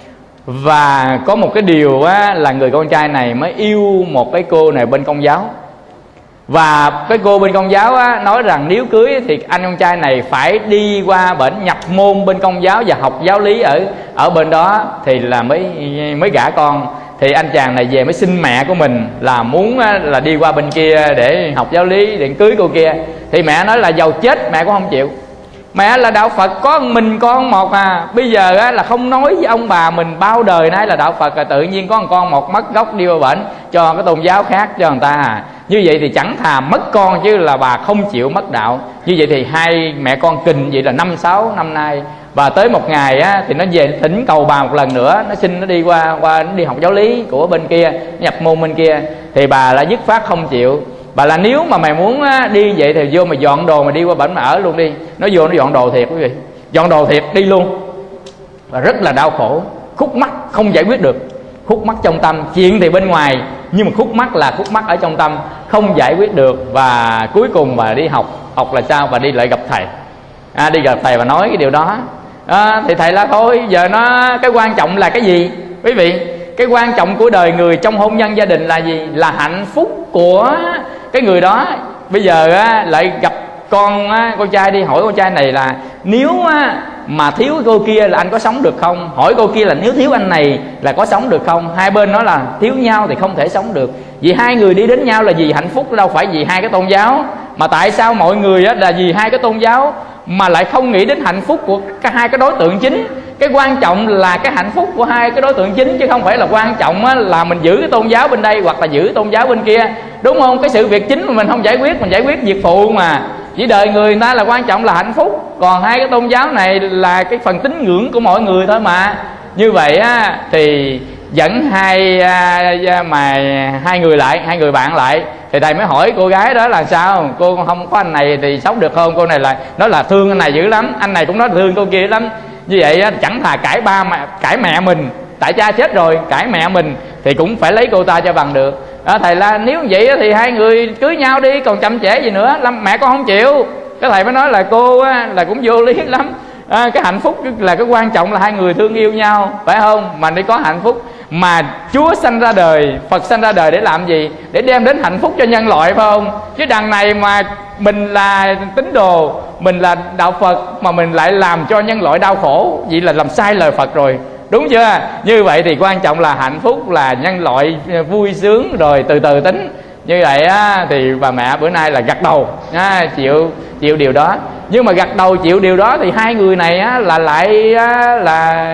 Và có một cái điều á, là người con trai này mới yêu một cái cô này bên Công giáo. Và cái cô bên Công giáo á, nói rằng nếu cưới thì anh con trai này phải đi qua bển nhập môn bên Công giáo và học giáo lý ở ở bên đó thì là mới mới gả con. Thì anh chàng này về mới xin mẹ của mình là muốn á, là đi qua bên kia để học giáo lý, để cưới cô kia. Thì mẹ nói là giàu chết mẹ cũng không chịu. Mẹ là đạo Phật có mình con một à, bây giờ á, là không nói với ông bà mình bao đời nay là đạo Phật, là tự nhiên có một con một mất gốc đi qua bển cho cái tôn giáo khác cho người ta à. Như vậy thì chẳng thà mất con chứ là bà không chịu mất đạo. Như vậy thì hai mẹ con kình vậy là năm sáu năm nay. Và tới một ngày á, thì nó về thỉnh cầu bà một lần nữa, nó xin nó đi qua qua nó đi học giáo lý của bên kia, nhập môn bên kia. Thì bà lại dứt phát không chịu. Bà là nếu mà mày muốn đi vậy thì vô mà dọn đồ mà đi qua bển mà ở luôn đi. Nó vô nó dọn đồ thiệt quý vị, dọn đồ thiệt đi luôn. Và rất là đau khổ, khúc mắc không giải quyết được. Khúc mắc trong tâm, chuyện thì bên ngoài nhưng mà khúc mắc là khúc mắc ở trong tâm, không giải quyết được. Và cuối cùng bà đi học, học là sao? Bà đi lại gặp thầy, à, đi gặp thầy và nói cái điều đó. À, thì thầy là thôi giờ nó cái quan trọng là cái gì quý vị? Cái quan trọng của đời người trong hôn nhân gia đình là gì? Là hạnh phúc của cái người đó. Bây giờ á, lại gặp con á, con trai đi hỏi con trai này là nếu á, mà thiếu cô kia là anh có sống được không? Hỏi cô kia là nếu thiếu anh này là có sống được không? Hai bên nói là thiếu nhau thì không thể sống được. Vì hai người đi đến nhau là vì hạnh phúc, đâu phải vì hai cái tôn giáo. Mà tại sao mọi người á, là vì hai cái tôn giáo mà lại không nghĩ đến hạnh phúc của cả hai cái đối tượng chính? Cái quan trọng là cái hạnh phúc của hai cái đối tượng chính, chứ không phải là quan trọng á, là mình giữ cái tôn giáo bên đây hoặc là giữ tôn giáo bên kia, đúng không? Cái sự việc chính mà mình không giải quyết, mình giải quyết việc phụ mà. Chỉ đời người ta là quan trọng là hạnh phúc, còn hai cái tôn giáo này là cái phần tín ngưỡng của mọi người thôi mà. Như vậy á, thì dẫn hai mà hai người lại, hai người bạn lại, thì thầy mới hỏi cô gái đó là sao, cô không có anh này thì sống được không? Cô này là nói là thương anh này dữ lắm, anh này cũng nói thương cô kia lắm. Như vậy á, chẳng thà cãi ba mà cãi mẹ mình, tại cha chết rồi cãi mẹ mình thì cũng phải lấy cô ta cho bằng được. Đó, thầy là nếu vậy thì hai người cưới nhau đi, còn chậm trễ gì nữa. Lâm mẹ con không chịu. Cái thầy mới nói là cô á, là cũng vô lý lắm. À, cái hạnh phúc là cái quan trọng là hai người thương yêu nhau, phải không? Mà để có hạnh phúc. Mà Chúa sanh ra đời, Phật sanh ra đời để làm gì? Để đem đến hạnh phúc cho nhân loại, phải không? Chứ đằng này mà mình là tín đồ, mình là đạo Phật mà mình lại làm cho nhân loại đau khổ, vậy là làm sai lời Phật rồi, đúng chưa? Như vậy thì quan trọng là hạnh phúc, là nhân loại vui sướng rồi từ từ tính. Như vậy á, thì bà mẹ bữa nay là gật đầu á, chịu chịu điều đó. Nhưng mà gật đầu chịu điều đó thì hai người này á, là lại á, là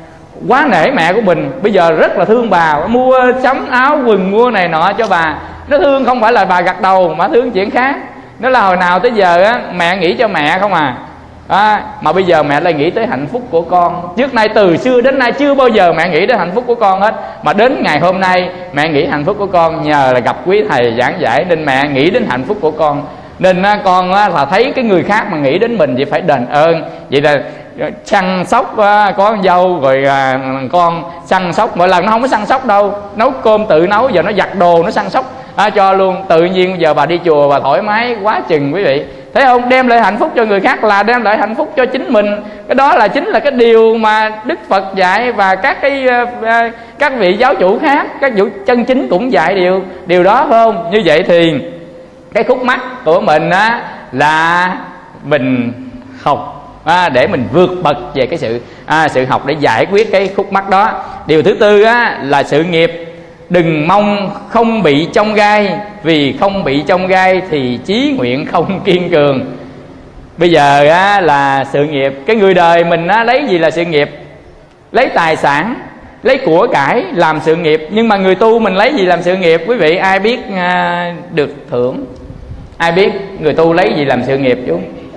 quá nể mẹ của mình. Bây giờ rất là thương bà, mua sắm áo quần mua này nọ cho bà. Nó thương không phải là bà gật đầu mà thương chuyện khác. Nó là hồi nào tới giờ á, mẹ nghĩ cho mẹ không à. à, mà bây giờ mẹ lại nghĩ tới hạnh phúc của con. Trước nay từ xưa đến nay chưa bao giờ mẹ nghĩ đến hạnh phúc của con hết, mà đến ngày hôm nay mẹ nghĩ hạnh phúc của con nhờ là gặp quý thầy giảng giải nên mẹ nghĩ đến hạnh phúc của con. Nên con là thấy cái người khác mà nghĩ đến mình thì phải đền ơn. Vậy là săn sóc có con dâu rồi con săn sóc, mỗi lần nó không có săn sóc đâu, nấu cơm tự nấu, giờ nó giặt đồ nó săn sóc à, cho luôn. Tự nhiên giờ bà đi chùa bà thoải mái quá chừng quý vị, thấy không? Đem lại hạnh phúc cho người khác là đem lại hạnh phúc cho chính mình. Cái đó là chính là cái điều mà Đức Phật dạy, và các cái các vị giáo chủ khác, các vị chân chính cũng dạy điều điều đó, phải không? Như vậy thì cái khúc mắc của mình á là mình học à, để mình vượt bậc về cái sự à, sự học để giải quyết cái khúc mắc đó. Điều thứ tư á là sự nghiệp đừng mong không bị chông gai, vì không bị chông gai thì chí nguyện không kiên cường. Bây giờ á là sự nghiệp, cái người đời mình á lấy gì là sự nghiệp? Lấy tài sản, lấy của cải làm sự nghiệp. Nhưng mà người tu mình lấy gì làm sự nghiệp? Quý vị ai biết à, được thưởng? Ai biết người tu lấy gì làm sự nghiệp chú?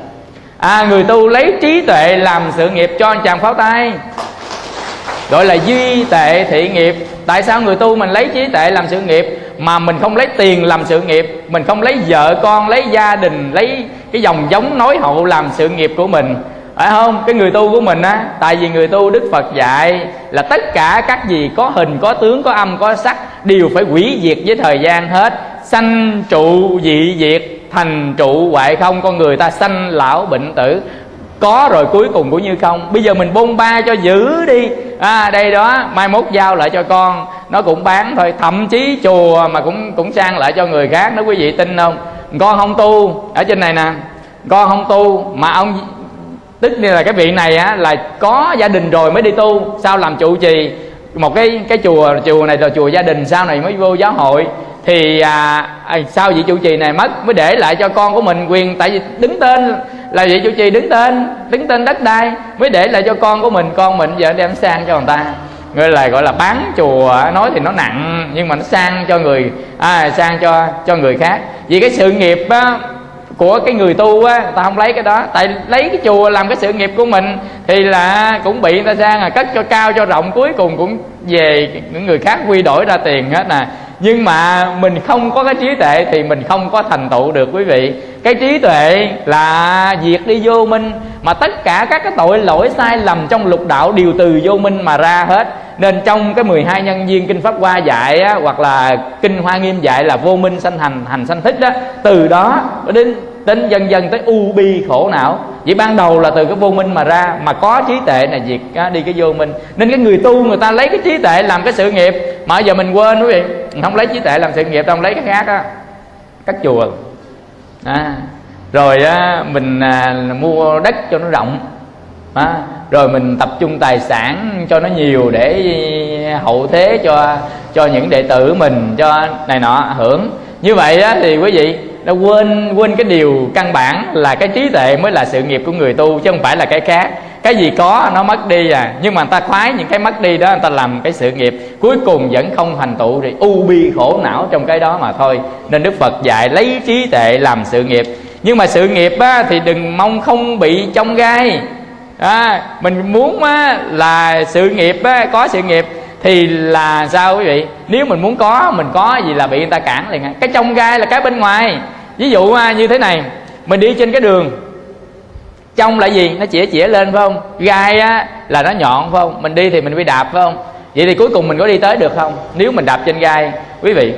À, người tu lấy trí tuệ làm sự nghiệp. Cho anh chàng pháo tay. Gọi là duy tệ thị nghiệp. Tại sao người tu mình lấy trí tuệ làm sự nghiệp mà mình không lấy tiền làm sự nghiệp, mình không lấy vợ con, lấy gia đình, lấy cái dòng giống nối hậu làm sự nghiệp của mình, phải không? Cái người tu của mình á, tại vì người tu Đức Phật dạy là tất cả các gì có hình, có tướng, có âm, có sắc đều phải hủy diệt với thời gian hết. Sanh trụ dị diệt, thành trụ hoại không. Con người ta sanh lão bệnh tử, có rồi cuối cùng cũng như không. Bây giờ mình bôn ba cho giữ đi à, đây đó, mai mốt giao lại cho con nó cũng bán thôi. Thậm chí chùa mà cũng cũng sang lại cho người khác. Nếu quý vị tin không, con không tu ở trên này nè, con không tu mà ông, tức là cái vị này á là có gia đình rồi mới đi tu, sao làm trụ trì một cái cái chùa chùa này là chùa gia đình, sau này mới vô giáo hội. Thì à, à, sau vị trụ trì này mất mới để lại cho con của mình quyền, tại vì đứng tên là vị trụ trì, đứng tên đứng tên đất đai mới để lại cho con của mình. Con mình giờ đem sang cho người ta, người là gọi là bán chùa. Nói thì nó nặng nhưng mà nó sang cho người à, sang cho cho người khác. Vì cái sự nghiệp á, của cái người tu á, người ta không lấy cái đó. Tại lấy cái chùa làm cái sự nghiệp của mình thì là cũng bị người ta sang à, cất cho cao cho rộng, cuối cùng cũng về những người khác quy đổi ra tiền hết nè. Nhưng mà mình không có cái trí tuệ thì mình không có thành tựu được quý vị. Cái trí tuệ là diệt đi vô minh, mà tất cả các cái tội lỗi sai lầm trong lục đạo đều từ vô minh mà ra hết. Nên trong cái mười hai nhân duyên Kinh Pháp Hoa dạy á, hoặc là Kinh Hoa Nghiêm dạy là vô minh sanh hành, hành sanh thích đó. Từ đó đến đến dần dần tới u bi khổ não. Vậy ban đầu là từ cái vô minh mà ra, mà có trí tuệ là diệt đi cái vô minh. Nên cái người tu người ta lấy cái trí tuệ làm cái sự nghiệp. Mà giờ mình quên quý vị, mình không lấy trí tuệ làm sự nghiệp, ta không lấy cái khác á, các chùa à, rồi á, mình à, mua đất cho nó rộng à, rồi mình tập trung tài sản cho nó nhiều để hậu thế cho cho những đệ tử mình, cho này nọ hưởng. Như vậy á, thì quý vị nó quên quên cái điều căn bản là cái trí tuệ mới là sự nghiệp của người tu, chứ không phải là cái khác. Cái gì có nó mất đi à, nhưng mà người ta khoái những cái mất đi đó, người ta làm cái sự nghiệp, cuối cùng vẫn không thành tựu, thì u bi khổ não trong cái đó mà thôi. Nên Đức Phật dạy lấy trí tuệ làm sự nghiệp. Nhưng mà sự nghiệp á, thì đừng mong không bị chông gai à, mình muốn á, là sự nghiệp á, có sự nghiệp thì là sao quý vị? Nếu mình muốn có, mình có gì là bị người ta cản liền. Cái chông gai là cái bên ngoài. Ví dụ như thế này, mình đi trên cái đường, chông là gì? Nó chĩa chĩa lên phải không? Gai á là nó nhọn phải không? Mình đi thì mình bị đạp phải không? Vậy thì cuối cùng mình có đi tới được không? Nếu mình đạp trên gai quý vị.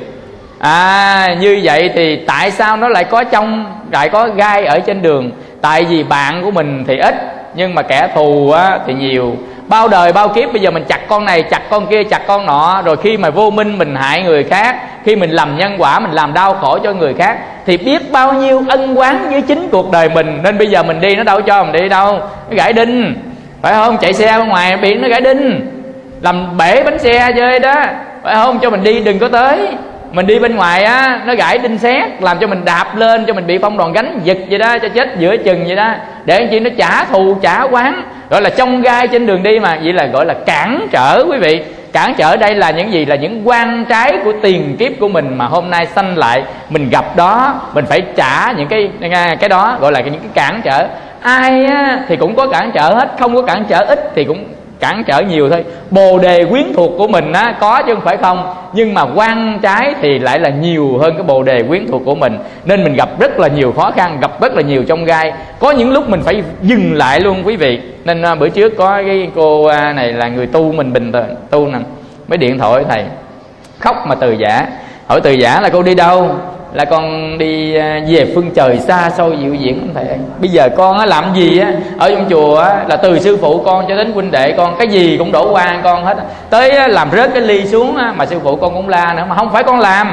À, như vậy thì tại sao nó lại có chông, lại có gai ở trên đường? Tại vì bạn của mình thì ít, nhưng mà kẻ thù á, thì nhiều. Bao đời bao kiếp bây giờ mình chặt con này, chặt con kia, chặt con nọ. Rồi khi mà vô minh mình hại người khác, khi mình làm nhân quả mình làm đau khổ cho người khác, thì biết bao nhiêu ân oán với chính cuộc đời mình. Nên bây giờ mình đi nó đâu cho mình đi đâu, nó gãy đinh phải không? Chạy xe ở ngoài biển nó gãy đinh, làm bể bánh xe chơi đó phải không? Cho mình đi đừng có tới. Mình đi bên ngoài á, nó gãy đinh sét, làm cho mình đạp lên, cho mình bị phong đòn gánh giật vậy đó, cho chết giữa chừng vậy đó. Để làm chi? Nó trả thù trả oán, gọi là chông gai trên đường đi mà. Vậy là gọi là cản trở quý vị. Cản trở đây là những gì? Là những oan trái của tiền kiếp của mình mà hôm nay sanh lại mình gặp đó, mình phải trả những cái cái đó, gọi là những cái cản trở. ai á, thì cũng có cản trở hết, không có cản trở ít thì cũng cản trở nhiều thôi. Bồ đề quyến thuộc của mình á, có chứ không phải không, nhưng mà quan trái thì lại là nhiều hơn cái bồ đề quyến thuộc của mình. Nên mình gặp rất là nhiều khó khăn, gặp rất là nhiều chông gai. Có những lúc mình phải dừng lại luôn quý vị. Nên à, bữa trước có cái cô à, này là người tu mình bình thường tu nè, mới điện thoại thầy khóc mà từ giả. Hỏi từ giả là cô đi đâu? Là con đi về phương trời xa xôi dịu diễn không thầy ơi. Bây giờ con á làm gì á ở trong chùa á, là từ sư phụ con cho đến huynh đệ con, cái gì cũng đổ qua con hết. Tới làm rớt cái ly xuống á, mà sư phụ con cũng la nữa, mà không phải con làm,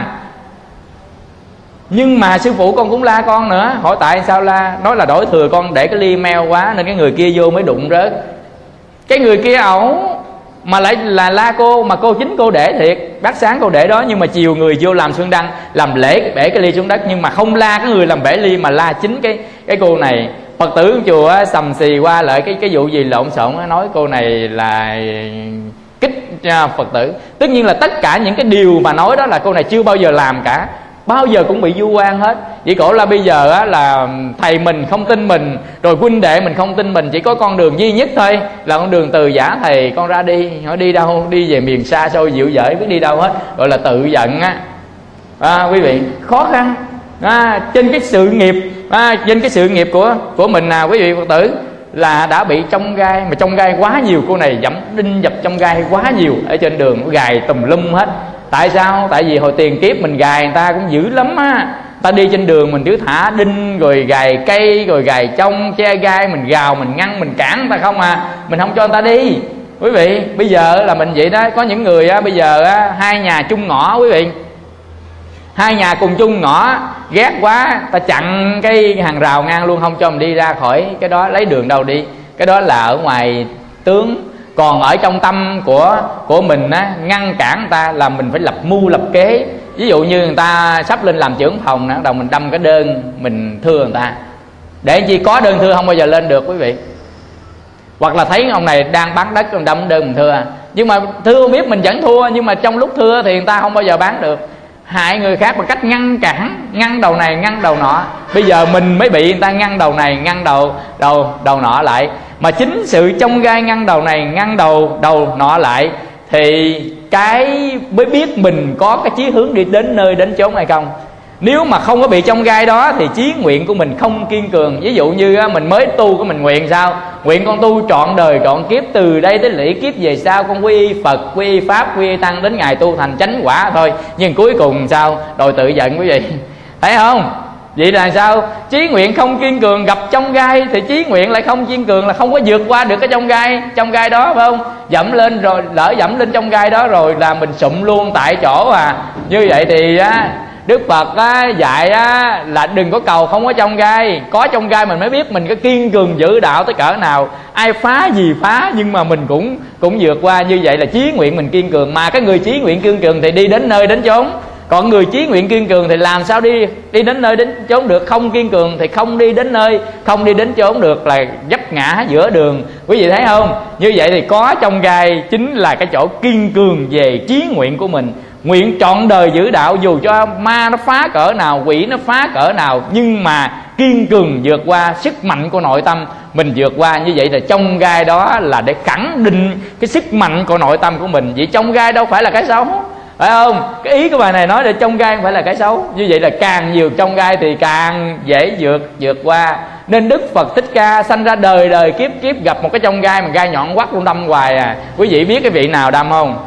nhưng mà sư phụ con cũng la con nữa. Hỏi tại sao la? Nói là đổi thừa con để cái ly meo quá nên cái người kia vô mới đụng rớt. Cái người kia ẩu mà lại là la cô, mà cô chính cô để thiệt, bác sáng cô để đó, nhưng mà chiều người vô làm xuân đăng, làm lễ bể cái ly xuống đất, nhưng mà không la cái người làm bể ly mà la chính cái cái cô này. Phật tử chùa á, sầm xì qua lại cái cái vụ gì lộn xộn á, nói cô này là kích Phật tử. Tất nhiên là tất cả những cái điều mà nói đó là cô này chưa bao giờ làm cả, bao giờ cũng bị vu oan hết. Chỉ khổ là bây giờ á, là thầy mình không tin mình, rồi huynh đệ mình không tin mình, chỉ có con đường duy nhất thôi là con đường từ giả. Thầy con ra đi, hỏi đi đâu? Đi về miền xa xôi dịu dởi, biết đi đâu hết, gọi là tự giận á. À, quý vị, khó khăn à, trên cái sự nghiệp à, trên cái sự nghiệp của của mình nào quý vị Phật tử là đã bị trong gai, mà trong gai quá nhiều. Cô này dẫm đinh dập trong gai quá nhiều, ở trên đường gài tùm lum hết. Tại sao? Tại vì hồi tiền kiếp mình gài người ta cũng dữ lắm á. Ta đi trên đường mình cứ thả đinh, rồi gài cây, rồi gài trong che gai, mình gào, mình ngăn, mình cản người ta không à, mình không cho người ta đi. Quý vị, bây giờ là mình vậy đó. Có những người á, bây giờ á, hai nhà chung ngõ quý vị, hai nhà cùng chung ngõ, ghét quá ta chặn cái hàng rào ngang luôn, không cho mình đi ra khỏi cái đó. Lấy đường đâu đi? Cái đó là ở ngoài tướng. Còn ở trong tâm của của mình á, ngăn cản người ta là mình phải lập mưu lập kế. Ví dụ như người ta sắp lên làm trưởng phòng nè, đầu mình đâm cái đơn mình thưa người ta, để chi có đơn thưa không bao giờ lên được quý vị. Hoặc là thấy ông này đang bán đất, mình đâm đơn mình thưa, nhưng mà thưa không biết mình vẫn thua, nhưng mà trong lúc thưa thì người ta không bao giờ bán được. Hại người khác bằng cách ngăn cản, ngăn đầu này ngăn đầu nọ. Bây giờ mình mới bị người ta ngăn đầu này ngăn đầu đầu đầu nọ lại. Mà chính sự trong gai ngăn đầu này ngăn đầu đầu nọ lại thì cái mới biết mình có cái chí hướng đi đến nơi đến chốn hay không. Nếu mà không có bị trong gai đó thì chí nguyện của mình không kiên cường. Ví dụ như mình mới tu của mình nguyện sao? Nguyện con tu trọn đời trọn kiếp, từ đây tới lĩ kiếp về sau con quy y Phật, quy y Pháp, quy y Tăng đến ngày tu thành chánh quả thôi. Nhưng cuối cùng sao? Đòi tự giận quý vị. Thấy không? Vậy là sao? Chí nguyện không kiên cường, gặp trong gai thì chí nguyện lại không kiên cường, là không có vượt qua được cái trong gai trong gai đó, phải không? Dẫm lên rồi, lỡ dẫm lên trong gai đó rồi là mình sụm luôn tại chỗ à. Như vậy thì á, Đức Phật á, dạy á, là đừng có cầu không có trong gai. Có trong gai mình mới biết mình có kiên cường giữ đạo tới cỡ nào. Ai phá gì phá, nhưng mà mình cũng cũng vượt qua. Như vậy là chí nguyện mình kiên cường. Mà cái người chí nguyện kiên cường thì đi đến nơi đến chốn. Còn người chí nguyện kiên cường thì làm sao đi đi đến nơi đến chốn được? Không kiên cường thì không đi đến nơi, không đi đến chốn được, là vấp ngã giữa đường. Quý vị thấy không? Như vậy thì có trong gai chính là cái chỗ kiên cường về chí nguyện của mình. Nguyện trọn đời giữ đạo, dù cho ma nó phá cỡ nào, quỷ nó phá cỡ nào, nhưng mà kiên cường vượt qua sức mạnh của nội tâm mình vượt qua. Như vậy là trong gai đó là để khẳng định cái sức mạnh của nội tâm của mình. Vậy trong gai đâu phải là cái xấu, phải không? Cái ý của bài này nói là trong gai không phải là cái xấu. Như vậy là càng nhiều trong gai thì càng dễ vượt vượt qua. Nên Đức Phật Thích Ca sanh ra đời đời kiếp kiếp gặp một cái trong gai mà gai nhọn quắt luôn đâm hoài à. Quý vị biết cái vị nào đâm không?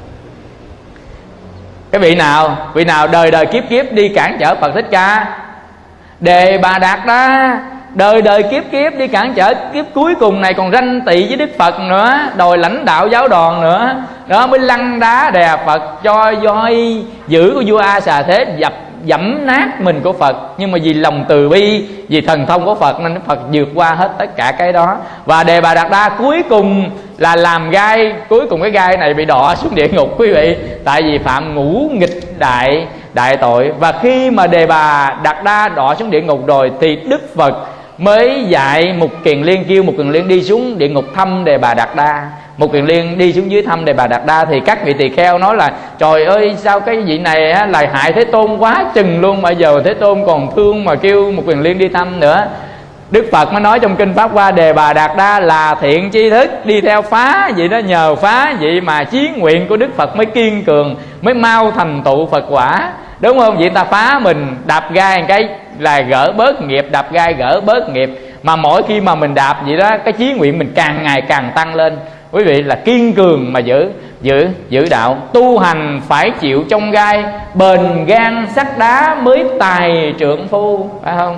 Cái vị nào? Vị nào đời đời kiếp kiếp đi cản trở Phật Thích Ca? Đề Bà Đạt Đa đời đời kiếp kiếp đi cản trở, kiếp cuối cùng này còn ranh tị với Đức Phật nữa, đòi lãnh đạo giáo đoàn nữa. Đó mới lăn đá đè Phật, cho voi dữ của vua A Xà Thế dập dẫm nát mình của Phật. Nhưng mà vì lòng từ bi, vì thần thông của Phật nên Phật vượt qua hết tất cả cái đó. Và Đề Bà Đạt Đa cuối cùng là làm gai, cuối cùng cái gai này bị đọa xuống địa ngục quý vị. Tại vì phạm ngũ nghịch đại đại tội. Và khi mà Đề Bà Đạt Đa đọa xuống địa ngục rồi thì Đức Phật mới dạy Mục Kiền Liên, kêu Mục Kiền Liên đi xuống địa ngục thăm Đề Bà Đạt Đa. Mục Kiền Liên đi xuống dưới thăm Đề Bà Đạt Đa thì các vị tỳ kheo nói là trời ơi sao cái vị này á, là hại Thế Tôn quá chừng luôn, mà giờ Thế Tôn còn thương mà kêu Mục Kiền Liên đi thăm nữa. Đức Phật mới nói trong kinh Pháp Hoa Đề Bà Đạt Đa là thiện tri thức, đi theo phá vậy đó, nhờ phá vậy mà chí nguyện của Đức Phật mới kiên cường, mới mau thành tựu Phật quả, đúng không? Vậy ta phá mình đạp gai một cái là gỡ bớt nghiệp, đạp gai gỡ bớt nghiệp, mà mỗi khi mà mình đạp vậy đó, cái chí nguyện mình càng ngày càng tăng lên. Quý vị là kiên cường mà giữ giữ giữ đạo. Tu hành phải chịu trong gai, bền gan sắt đá mới tài trượng phu, phải không?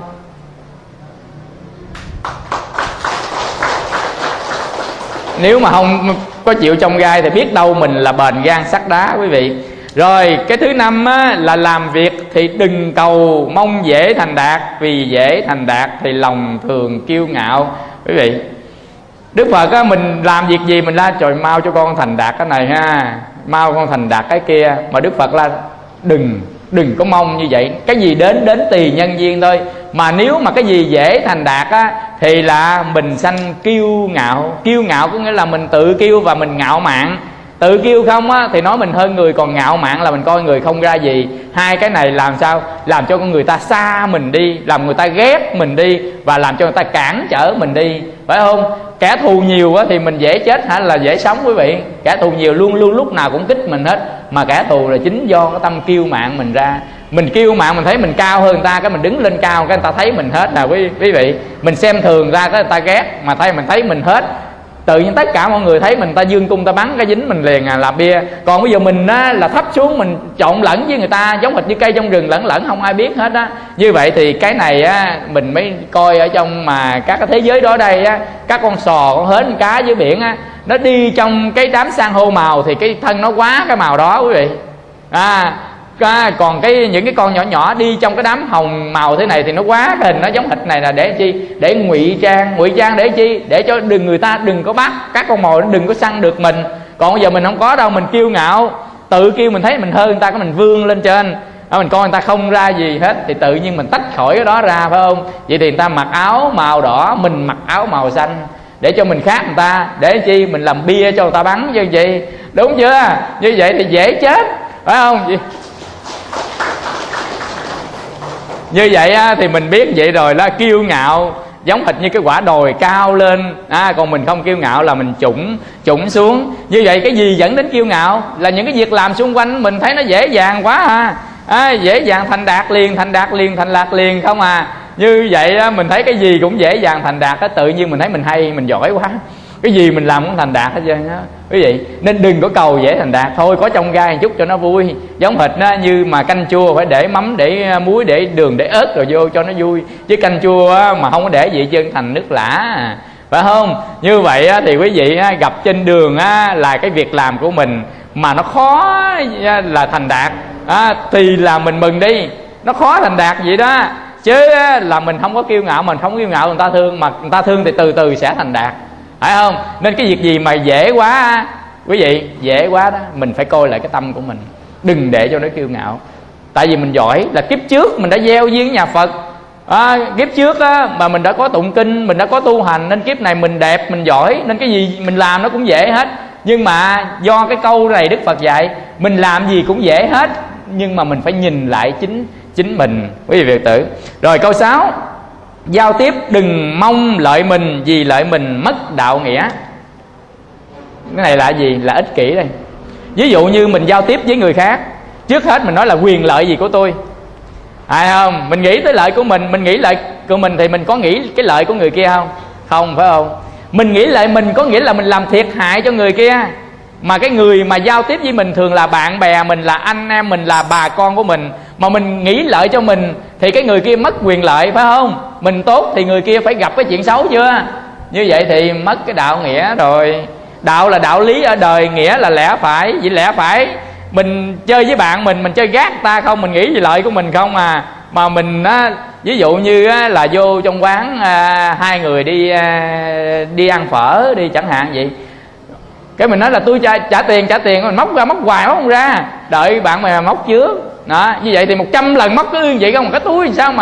Nếu mà không có chịu trong gai thì biết đâu mình là bền gan sắt đá, quý vị. Rồi cái thứ năm á, là làm việc thì đừng cầu mong dễ thành đạt, vì dễ thành đạt thì lòng thường kiêu ngạo. Quý vị, Đức Phật á, mình làm việc gì mình la trời mau cho con thành đạt cái này ha, mau con thành đạt cái kia. Mà Đức Phật là đừng đừng có mong như vậy. Cái gì đến đến tùy nhân duyên thôi. Mà nếu mà cái gì dễ thành đạt á, thì là mình sanh kiêu ngạo. Kiêu ngạo có nghĩa là mình tự kiêu và mình ngạo mạn. Tự kiêu không á, thì nói mình hơn người, còn ngạo mạn là mình coi người không ra gì. Hai cái này làm sao? Làm cho con người ta xa mình đi, làm người ta ghét mình đi, và làm cho người ta cản trở mình đi, phải không? Kẻ thù nhiều á, thì mình dễ chết hả là dễ sống, quý vị. Kẻ thù nhiều luôn luôn lúc nào cũng kích mình hết. Mà kẻ thù là chính do cái tâm kiêu mạn mình ra. Mình kiêu mạn, mình thấy mình cao hơn người ta, cái mình đứng lên cao, cái người ta thấy mình hết là quý, quý vị. Mình xem thường ra, cái người ta ghét, mà thấy mình thấy mình hết. Tự nhiên tất cả mọi người thấy mình, ta dương cung ta bắn cái dính mình liền à, là bia. Còn bây giờ mình á, là thấp xuống, mình trộn lẫn với người ta, giống hệt như cây trong rừng lẫn lẫn không ai biết hết á. Như vậy thì cái này á, mình mới coi ở trong mà các cái thế giới đó đây á, các con sò, con hến, con cá dưới biển á, nó đi trong cái đám san hô màu thì cái thân nó quá cái màu đó, quý vị. À, À, còn cái những cái con nhỏ nhỏ đi trong cái đám hồng màu thế này thì nó quá cái hình nó giống thịt này là để chi? Để ngụy trang. Ngụy trang để chi? Để cho đừng người ta đừng có bắt, các con mồi nó đừng có săn được mình. Còn bây giờ mình không có đâu, mình kiêu ngạo, tự kêu mình thấy mình hơn người ta, cái mình vươn lên trên đó, mình coi người ta không ra gì hết thì tự nhiên mình tách khỏi cái đó ra, phải không? Vậy thì người ta mặc áo màu đỏ, mình mặc áo màu xanh để cho mình khác người ta, để chi? Mình làm bia cho người ta bắn chứ gì, đúng chưa? Như vậy thì dễ chết, phải không? Như vậy á, thì mình biết vậy rồi là kiêu ngạo giống hệt như cái quả đồi cao lên, à, còn mình không kiêu ngạo là mình chủng chủng xuống. Như vậy cái gì dẫn đến kiêu ngạo? Là những cái việc làm xung quanh mình thấy nó dễ dàng quá à, à dễ dàng thành đạt liền, thành đạt liền, thành đạt liền không à. Như vậy á, mình thấy cái gì cũng dễ dàng thành đạt á, tự nhiên mình thấy mình hay, mình giỏi quá, cái gì mình làm cũng thành đạt hết trơn á, quý vị. Nên đừng có cầu dễ thành đạt, thôi có trong gai một chút cho nó vui. Giống thịt á, như mà canh chua phải để mắm, để muối, để đường, để ớt rồi vô cho nó vui. Chứ canh chua á, mà không có để gì chân thành nước lã, phải không? Như vậy á, thì quý vị á, gặp trên đường á, là cái việc làm của mình mà nó khó là thành đạt á, thì là mình mừng đi, nó khó thành đạt vậy đó. Chứ á, là mình không có kiêu ngạo, mình không kiêu ngạo người ta thương, mà người ta thương thì từ từ sẽ thành đạt, phải không? Nên cái việc gì mà dễ quá, quý vị, dễ quá đó, mình phải coi lại cái tâm của mình, đừng để cho nó kiêu ngạo. Tại vì mình giỏi là kiếp trước mình đã gieo duyên với nhà Phật, à, kiếp trước á, mà mình đã có tụng kinh, mình đã có tu hành, nên kiếp này mình đẹp, mình giỏi, nên cái gì mình làm nó cũng dễ hết. Nhưng mà do cái câu này Đức Phật dạy, mình làm gì cũng dễ hết, nhưng mà mình phải nhìn lại chính chính mình, quý vị Việt tử. Rồi câu sáu, giao tiếp đừng mong lợi mình, vì lợi mình mất đạo nghĩa. Cái này là gì? Là ích kỷ đây. Ví dụ như mình giao tiếp với người khác, trước hết mình nói là quyền lợi gì của tôi, phải không? Mình nghĩ tới lợi của mình, mình nghĩ lợi của mình thì mình có nghĩ cái lợi của người kia không? Không, phải không? Mình nghĩ lợi mình có nghĩa là mình làm thiệt hại cho người kia. Mà cái người mà giao tiếp với mình thường là bạn bè mình, là anh em mình, là bà con của mình, mà mình nghĩ lợi cho mình thì cái người kia mất quyền lợi, phải không? Mình tốt thì người kia phải gặp cái chuyện xấu chưa? Như vậy thì mất cái đạo nghĩa rồi. Đạo là đạo lý ở đời, nghĩa là lẽ phải. Vì lẽ phải mình chơi với bạn mình, mình chơi gác ta không, mình nghĩ về lợi của mình không à. Mà mình á, ví dụ như á, là vô trong quán à, hai người đi à, đi ăn phở đi chẳng hạn vậy, cái mình nói là tôi trả, trả tiền trả tiền, mình móc ra móc hoài móc không ra, đợi bạn mày móc trước đó. Như vậy thì một trăm lần móc cứ như vậy không, cái túi sao mà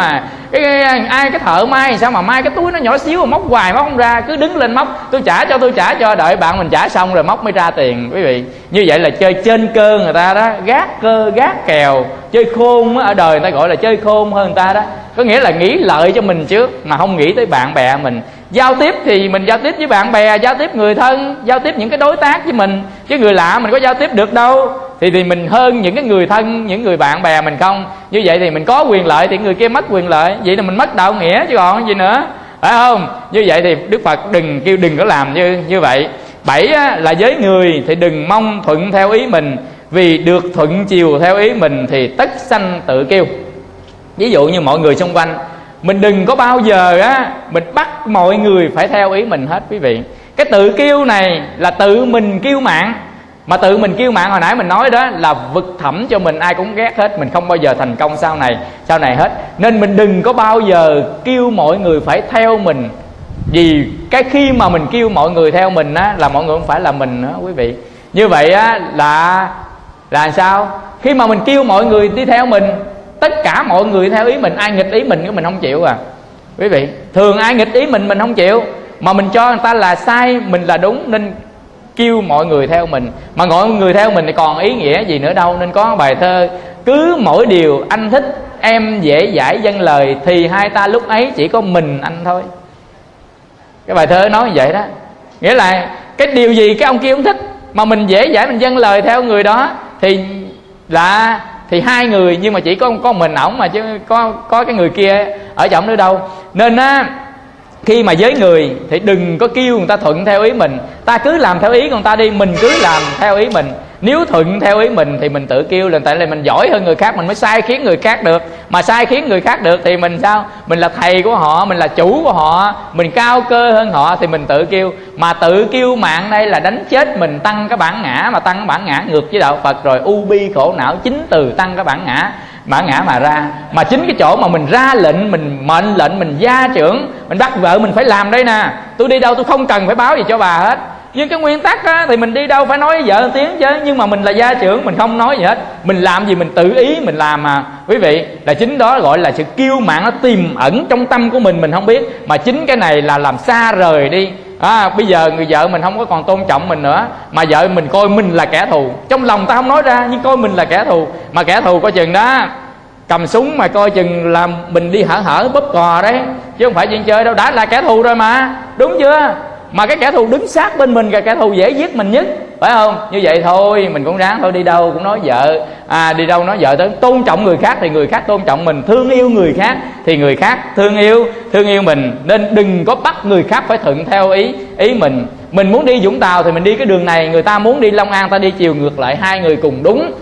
cái, cái ai cái thợ may sao mà may cái túi nó nhỏ xíu mà móc hoài móc không ra, cứ đứng lên móc tôi trả cho tôi trả cho, đợi bạn mình trả xong rồi móc mới ra tiền. Quý vị, như vậy là chơi trên cơ người ta đó, gác cơ gác kèo, chơi khôn ở đời người ta gọi là chơi khôn hơn người ta đó. Có nghĩa là nghĩ lợi cho mình trước mà không nghĩ tới bạn bè mình. Giao tiếp thì mình giao tiếp với bạn bè, giao tiếp người thân, giao tiếp những cái đối tác với mình, chứ người lạ mình có giao tiếp được đâu. Thì thì mình hơn những cái người thân, những người bạn bè mình không. Như vậy thì mình có quyền lợi thì người kia mất quyền lợi, vậy là mình mất đạo nghĩa chứ còn gì nữa, phải không? Như vậy thì Đức Phật đừng kêu đừng có làm như như vậy. Bảy á, là với người thì đừng mong thuận theo ý mình, vì được thuận chiều theo ý mình thì tất sanh tự kiêu. Ví dụ như mọi người xung quanh, mình đừng có bao giờ á mình bắt mọi người phải theo ý mình hết quý vị. Cái tự kiêu này là tự mình kiêu mạn. Mà tự mình kiêu mạn hồi nãy mình nói đó là vực thẳm cho mình, ai cũng ghét hết, mình không bao giờ thành công sau này sau này hết. Nên mình đừng có bao giờ kêu mọi người phải theo mình. Vì cái khi mà mình kêu mọi người theo mình á là mọi người không phải là mình nữa quý vị. Như vậy á là là sao? Khi mà mình kêu mọi người đi theo mình, tất cả mọi người theo ý mình, ai nghịch ý mình cái mình không chịu à quý vị. Thường ai nghịch ý mình mình không chịu, mà mình cho người ta là sai, mình là đúng, nên kêu mọi người theo mình. Mà mọi người theo mình thì còn ý nghĩa gì nữa đâu. Nên có bài thơ: cứ mỗi điều anh thích em dễ dãi dâng lời, thì hai ta lúc ấy chỉ có mình anh thôi. Cái bài thơ nói như vậy đó. Nghĩa là cái điều gì cái ông kia không thích mà mình dễ dãi mình dâng lời theo người đó thì là thì hai người, nhưng mà chỉ có có mình ổng mà, chứ có có cái người kia ở trong nữa đâu. Nên á khi mà với người thì đừng có kêu người ta thuận theo ý mình. Ta cứ làm theo ý của người ta đi, mình cứ làm theo ý mình. Nếu thuận theo ý mình thì mình tự kêu là tại là mình giỏi hơn người khác, mình mới sai khiến người khác được. Mà sai khiến người khác được thì mình sao? Mình là thầy của họ, mình là chủ của họ, mình cao cơ hơn họ thì mình tự kêu. Mà tự kêu mạng đây là đánh chết mình, tăng cái bản ngã. Mà tăng cái bản ngã ngược với đạo Phật rồi, u bi khổ não, chính từ tăng cái bản ngã bản ngã mà ra. Mà chính cái chỗ mà mình ra lệnh, mình mệnh lệnh, mình gia trưởng, mình bắt vợ mình phải làm đây nè, tôi đi đâu tôi không cần phải báo gì cho bà hết. Nhưng cái nguyên tắc á, thì mình đi đâu phải nói với vợ một tiếng chứ. Nhưng mà mình là gia trưởng, mình không nói gì hết, mình làm gì mình tự ý mình làm mà quý vị. Là chính đó gọi là sự kiêu mạn, nó tiềm ẩn trong tâm của mình, mình không biết. Mà chính cái này là làm xa rời đi. À, bây giờ người vợ mình không có còn tôn trọng mình nữa, mà vợ mình coi mình là kẻ thù. Trong lòng ta không nói ra nhưng coi mình là kẻ thù. Mà kẻ thù coi chừng đó cầm súng mà coi chừng làm mình đi hở hở bóp cò đấy, chứ không phải chuyện chơi đâu. Đã là kẻ thù rồi mà, đúng chưa? Mà cái kẻ thù đứng sát bên mình, cái kẻ thù dễ giết mình nhất, phải không? Như vậy thôi mình cũng ráng thôi, đi đâu cũng nói vợ, à đi đâu nói vợ tới. Tôn trọng người khác thì người khác tôn trọng mình, thương yêu người khác thì người khác thương yêu thương yêu mình. Nên đừng có bắt người khác phải thuận theo ý ý mình. Mình muốn đi Vũng Tàu thì mình đi cái đường này, người ta muốn đi Long An ta đi chiều ngược lại, hai người cùng đúng.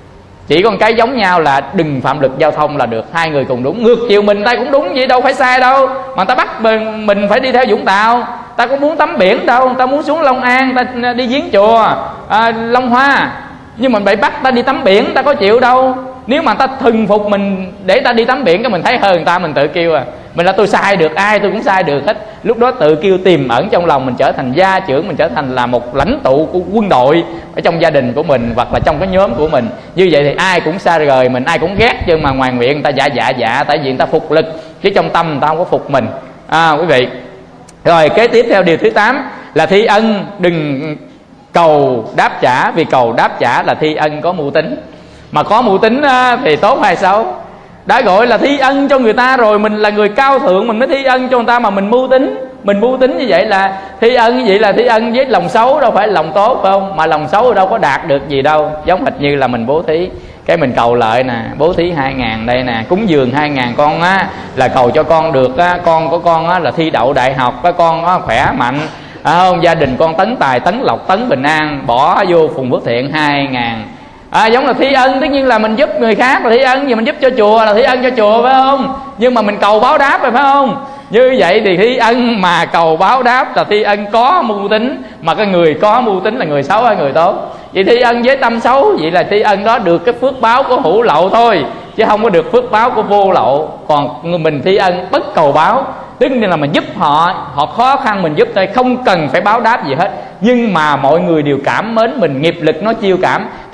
Chỉ còn cái giống nhau là đừng phạm luật giao thông là được, hai người cùng đúng. Ngược chiều mình ta cũng đúng vậy, đâu phải sai đâu. Mà ta bắt mình phải đi theo Vũng Tàu, ta cũng muốn tắm biển đâu, ta muốn xuống Long An, ta đi viếng chùa à, Long Hoa, nhưng mà bị bắt ta đi tắm biển, ta có chịu đâu. Nếu mà ta thuần phục mình để ta đi tắm biển, cái mình thấy hơn người ta, mình tự kêu à mình là tôi sai được, ai tôi cũng sai được hết. Lúc đó tự kêu tiềm ẩn trong lòng mình, trở thành gia trưởng, mình trở thành là một lãnh tụ của quân đội ở trong gia đình của mình hoặc là trong cái nhóm của mình. Như vậy thì ai cũng xa rời mình, ai cũng ghét, chứ mà ngoài miệng người ta dạ dạ dạ, tại vì người ta phục lực, chứ trong tâm người ta không có phục mình. À quý vị, rồi kế tiếp theo điều thứ tám là thi ân đừng cầu đáp trả, vì cầu đáp trả là thi ân có mưu tính. Mà có mưu tính thì tốt hay xấu? Đã gọi là thi ân cho người ta rồi, mình là người cao thượng mình mới thi ân cho người ta, mà mình mưu tính. Mình mưu tính như vậy là thi ân, như vậy là thi ân với lòng xấu, đâu phải lòng tốt, phải không? Mà lòng xấu đâu có đạt được gì đâu. Giống hệt như là mình bố thí, cái mình cầu lợi nè, bố thí hai ngàn đây nè, cúng dường hai ngàn con á, là cầu cho con được á, con của con á là thi đậu đại học, cái con á khỏe mạnh, à, không? Gia đình con tấn tài, tấn lộc, tấn bình an, bỏ vô phùng phước thiện hai ngàn. À, giống là thi ân, tất nhiên là mình giúp người khác là thi ân, nhưng mình giúp cho chùa là thi ân cho chùa, phải không? Nhưng mà mình cầu báo đáp rồi, phải không? Như vậy thì thi ân mà cầu báo đáp là thi ân có mưu tính. Mà cái người có mưu tính là người xấu hay người tốt? Vậy thi ân với tâm xấu, vậy là thi ân đó được cái phước báo của hữu lậu thôi, chứ không có được phước báo của vô lậu. Còn mình thi ân bất cầu báo, tức là mình giúp họ, họ khó khăn mình giúp thôi, không cần phải báo đáp gì hết. Nhưng mà mọi người đều cảm mến mình, nghiệp lực nó chiêu cảm, thì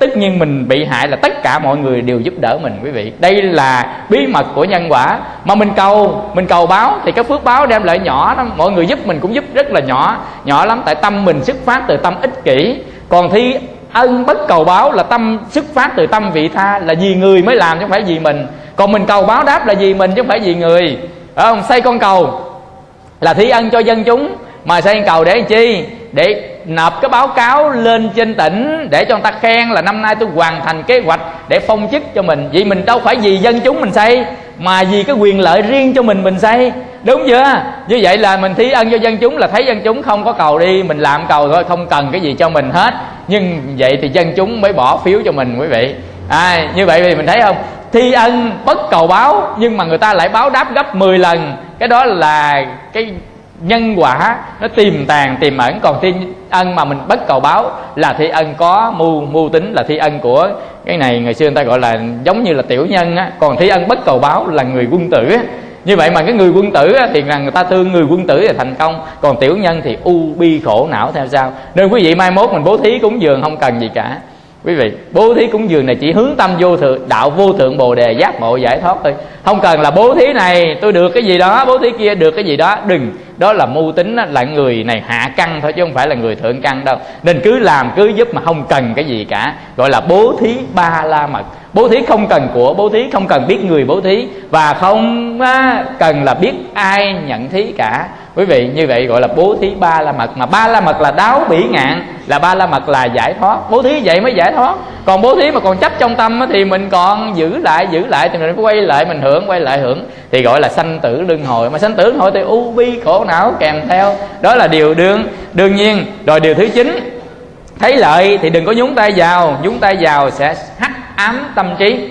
tất nhiên mình bị hại là tất cả mọi người đều giúp đỡ mình quý vị. Đây là bí mật của nhân quả. Mà mình cầu, mình cầu báo thì cái phước báo đem lại nhỏ đó, mọi người giúp mình cũng giúp rất là nhỏ, nhỏ lắm, tại tâm mình xuất phát từ tâm ích kỷ. Còn thi ân bất cầu báo là tâm xuất phát từ tâm vị tha, là vì người mới làm chứ không phải vì mình. Còn mình cầu báo đáp là vì mình chứ không phải vì người. Phải không? Xây con cầu là thi ân cho dân chúng, mà xây con cầu để làm chi? Để nộp cái báo cáo lên trên tỉnh để cho người ta khen là năm nay tôi hoàn thành kế hoạch để phong chức cho mình. Vì mình đâu phải vì dân chúng mình xây, mà vì cái quyền lợi riêng cho mình mình xây, đúng chưa? Như vậy là mình thí ân cho dân chúng là thấy dân chúng không có cầu đi, mình làm cầu thôi, không cần cái gì cho mình hết. Nhưng vậy thì dân chúng mới bỏ phiếu cho mình quý vị. À, như vậy thì mình thấy không? Thi ân bất cầu báo, nhưng mà người ta lại báo đáp gấp mười lần. Cái đó là cái nhân quả nó tiềm tàng tiềm ẩn. Còn thi ân mà mình bất cầu báo là thi ân có mưu mưu tính, là thi ân của cái này ngày xưa người ta gọi là giống như là tiểu nhân á. Còn thi ân bất cầu báo là người quân tử á. Như vậy mà cái người quân tử á, thì là người ta thương người quân tử thì thành công, còn tiểu nhân thì u bi khổ não theo sao. Nên quý vị mai mốt mình bố thí cúng dường không cần gì cả quý vị. Bố thí cúng dường này chỉ hướng tâm vô thượng, đạo vô thượng bồ đề giác ngộ giải thoát thôi. Không cần là bố thí này tôi được cái gì đó, bố thí kia được cái gì đó. Đừng, đó là mưu tính, là người này hạ căn thôi chứ không phải là người thượng căn đâu. Nên cứ làm cứ giúp mà không cần cái gì cả, gọi là bố thí ba la mật. Bố thí không cần của, bố thí không cần biết người bố thí, và không cần là biết ai nhận thí cả quý vị. Như vậy gọi là bố thí ba la mật. Mà ba la mật là đáo bỉ ngạn, là ba la mật là giải thoát. Bố thí vậy mới giải thoát. Còn bố thí mà còn chấp trong tâm thì mình còn giữ lại giữ lại thì mình phải quay lại mình hưởng, quay lại hưởng thì gọi là sanh tử luân hồi. Mà sanh tử luân hồi thì u bi khổ não kèm theo, đó là điều đương đương nhiên. Rồi điều thứ chín, thấy lợi thì đừng có nhúng tay vào, nhúng tay vào sẽ hắt ám tâm trí.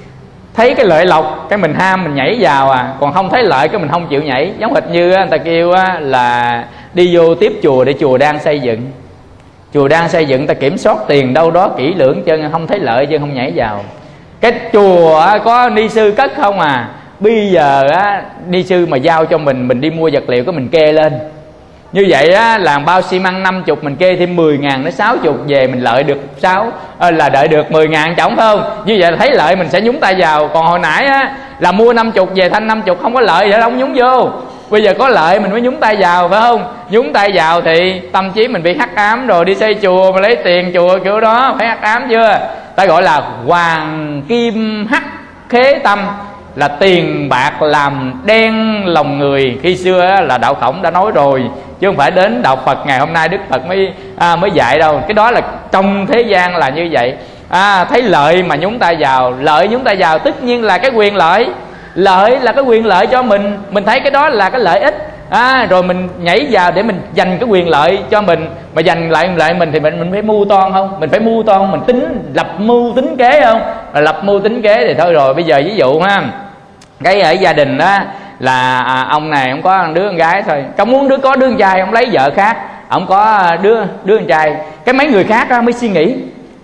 Thấy cái lợi lộc cái mình ham mình nhảy vào à, còn không thấy lợi cái mình không chịu nhảy. Giống hệt như người ta kêu là đi vô tiếp chùa để chùa đang xây dựng, chùa đang xây dựng ta kiểm soát tiền đâu đó kỹ lưỡng chân không thấy lợi chân không nhảy vào. Cái chùa có ni sư cất không à, bây giờ á ni sư mà giao cho mình mình đi mua vật liệu cái mình kê lên. Như vậy á, làm bao xi măng năm chục mình kê thêm mười ngàn đến sáu chục về mình lợi được sáu à, là đợi được mười ngàn trống phải không? Như vậy là thấy lợi mình sẽ nhúng tay vào. Còn hồi nãy á, là mua năm chục về thanh năm chục không có lợi thì không nhúng vô. Bây giờ có lợi mình mới nhúng tay vào phải không? Nhúng tay vào thì tâm trí mình bị hắc ám rồi. Đi xây chùa mà lấy tiền chùa kiểu đó phải hắc ám chưa? Ta gọi là hoàng kim hắc khế tâm, là tiền bạc làm đen lòng người. Khi xưa là đạo Khổng đã nói rồi, chứ không phải đến đạo Phật ngày hôm nay Đức Phật mới à, mới dạy đâu. Cái đó là trong thế gian là như vậy. À, thấy lợi mà nhúng tay vào, lợi nhúng tay vào tất nhiên là cái quyền lợi. Lợi là cái quyền lợi cho mình, mình thấy cái đó là cái lợi ích. À, rồi mình nhảy vào để mình dành cái quyền lợi cho mình. Mà dành lại lại mình thì mình mình phải mưu toan không? Mình phải mưu toan, mình tính lập mưu tính kế không? Rồi lập mưu tính kế thì thôi rồi. Bây giờ ví dụ ha, cái ở gia đình đó là à, ông này ông có đứa con gái thôi, ông muốn đứa có đứa con trai ông lấy vợ khác, ông có đứa đứa con trai, cái mấy người khác đó mới suy nghĩ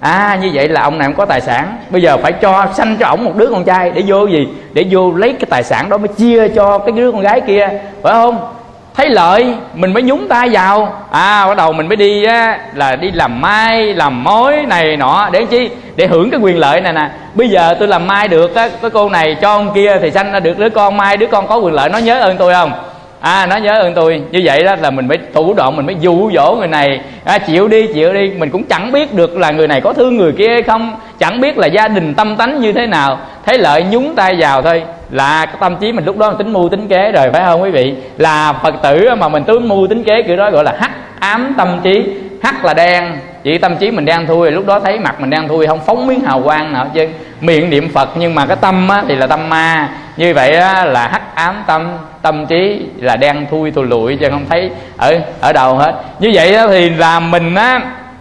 à như vậy là ông này ông có tài sản, bây giờ phải cho sanh cho ổng một đứa con trai để vô gì, để vô lấy cái tài sản đó mới chia cho cái đứa con gái kia, phải không? Thấy lợi mình mới nhúng tay vào. À bắt đầu mình mới đi á, là đi làm mai làm mối này nọ để chi, để hưởng cái quyền lợi này nè. Bây giờ tôi làm mai được á, cái cô này cho ông kia thì sanh ra được đứa con, mai đứa con có quyền lợi nó nhớ ơn tôi không? À nó nhớ ơn tôi. Như vậy đó là mình mới thủ đoạn, mình mới dụ dỗ người này à, chịu đi chịu đi. Mình cũng chẳng biết được là người này có thương người kia hay không, chẳng biết là gia đình tâm tánh như thế nào. Thấy lợi nhúng tay vào thôi là cái tâm trí mình lúc đó mình tính mưu tính kế rồi, phải không quý vị? Là Phật tử mà mình tính mưu tính kế kiểu đó gọi là hắc ám tâm trí. Hắc là đen, chỉ tâm trí mình đang thui, lúc đó thấy mặt mình đang thui, không phóng miếng hào quang nào chứ. Miệng niệm Phật nhưng mà cái tâm á, thì là tâm ma. Như vậy á, là hắc ám tâm, tâm trí là đen thui thù lụi chứ không thấy ở ở đâu hết. Như vậy đó thì là mình á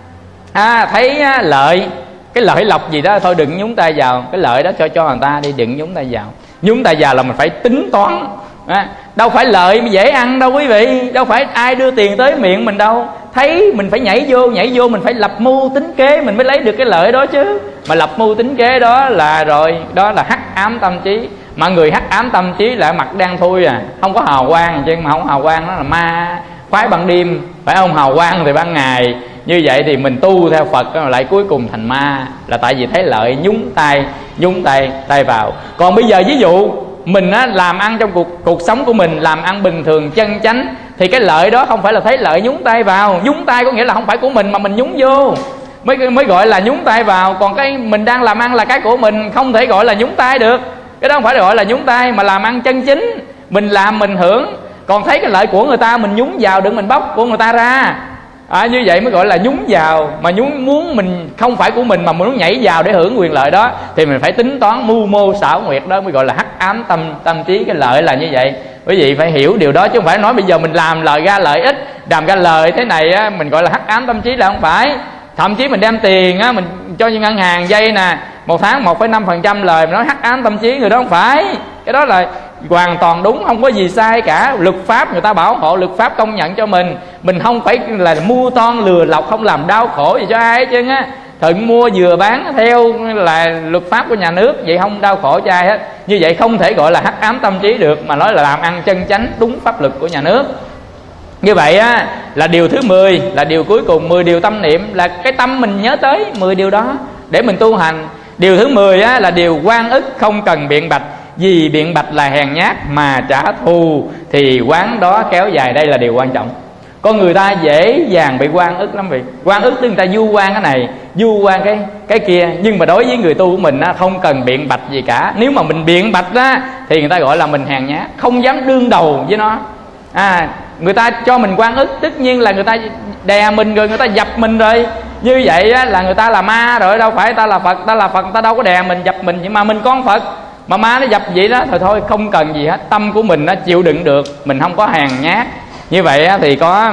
à, thấy á, lợi cái lợi lộc gì đó thôi đừng nhúng tay vào, cái lợi đó cho cho người ta đi, đừng nhúng tay vào. Nhúng tay vào là mình phải tính toán à, đâu phải lợi mà dễ ăn đâu quý vị, đâu phải ai đưa tiền tới miệng mình đâu. Thấy mình phải nhảy vô, nhảy vô mình phải lập mưu tính kế mình mới lấy được cái lợi đó chứ. Mà lập mưu tính kế đó là rồi, đó là hắc ám tâm trí. Mà người hắc ám tâm trí là mặt đang thui à, không có hào quang chứ, mà không hào quang đó là ma khoái ban đêm, phải không? Hào quang thì ban ngày Như vậy thì mình tu theo Phật lại cuối cùng thành ma, là tại vì thấy lợi nhúng tay nhúng tay tay vào. Còn bây giờ ví dụ mình á, làm ăn trong cuộc cuộc sống của mình, làm ăn bình thường chân chánh, thì cái lợi đó không phải là thấy lợi nhúng tay vào. Nhúng tay có nghĩa là không phải của mình mà mình nhúng vô mới mới gọi là nhúng tay vào. Còn cái mình đang làm ăn là cái của mình, không thể gọi là nhúng tay được. Cái đó không phải gọi là nhúng tay, mà làm ăn chân chính, mình làm mình hưởng. Còn thấy cái lợi của người ta mình nhúng vào, đừng mình bóc của người ta ra. À, như vậy mới gọi là nhúng vào. Mà nhúng muốn mình không phải của mình mà muốn nhảy vào để hưởng quyền lợi đó, thì mình phải tính toán mưu mô xảo nguyệt, đó mới gọi là hắc ám tâm tâm trí. Cái lợi là như vậy, quý vị phải hiểu điều đó, chứ không phải nói bây giờ mình làm lời ra lợi ích, làm ra lời thế này á, mình gọi là hắc ám tâm trí, là không phải. Thậm chí mình đem tiền á, mình cho những ngân hàng dây nè, một tháng một phẩy năm phần trăm lời, mình nói hắc ám tâm trí người đó, không phải. Cái đó là hoàn toàn đúng, không có gì sai cả. Luật pháp người ta bảo hộ, luật pháp công nhận cho mình. Mình không phải là mua toan lừa lọc, không làm đau khổ gì cho ai hết trơn á. Thuận mua vừa bán theo là luật pháp của nhà nước, vậy không đau khổ cho ai hết. Như vậy không thể gọi là hắc ám tâm trí được, mà nói là làm ăn chân chánh đúng pháp luật của nhà nước. Như vậy á, là điều thứ mười, là điều cuối cùng. Mười điều tâm niệm là cái tâm mình nhớ tới mười điều đó để mình tu hành. Điều thứ mười á, là điều oan ức không cần biện bạch, vì biện bạch là hèn nhát, mà trả thù thì quán đó kéo dài. Đây là điều quan trọng. Con người ta dễ dàng bị oan ức lắm. Vì oan ức tức người ta vu oan cái này, vu oan cái cái kia. Nhưng mà đối với người tu của mình á, không cần biện bạch gì cả. Nếu mà mình biện bạch á, thì người ta gọi là mình hèn nhát, không dám đương đầu với nó. À, người ta cho mình oan ức, tất nhiên là người ta đè mình rồi, người ta dập mình rồi. Như vậy á, là người ta là ma rồi, đâu phải ta là Phật. Ta là Phật ta đâu có đè mình dập mình, nhưng mà mình con Phật mà ma nó dập vậy đó, thôi thôi không cần gì hết. Tâm của mình nó chịu đựng được, mình không có hèn nhát. Như vậy á, thì có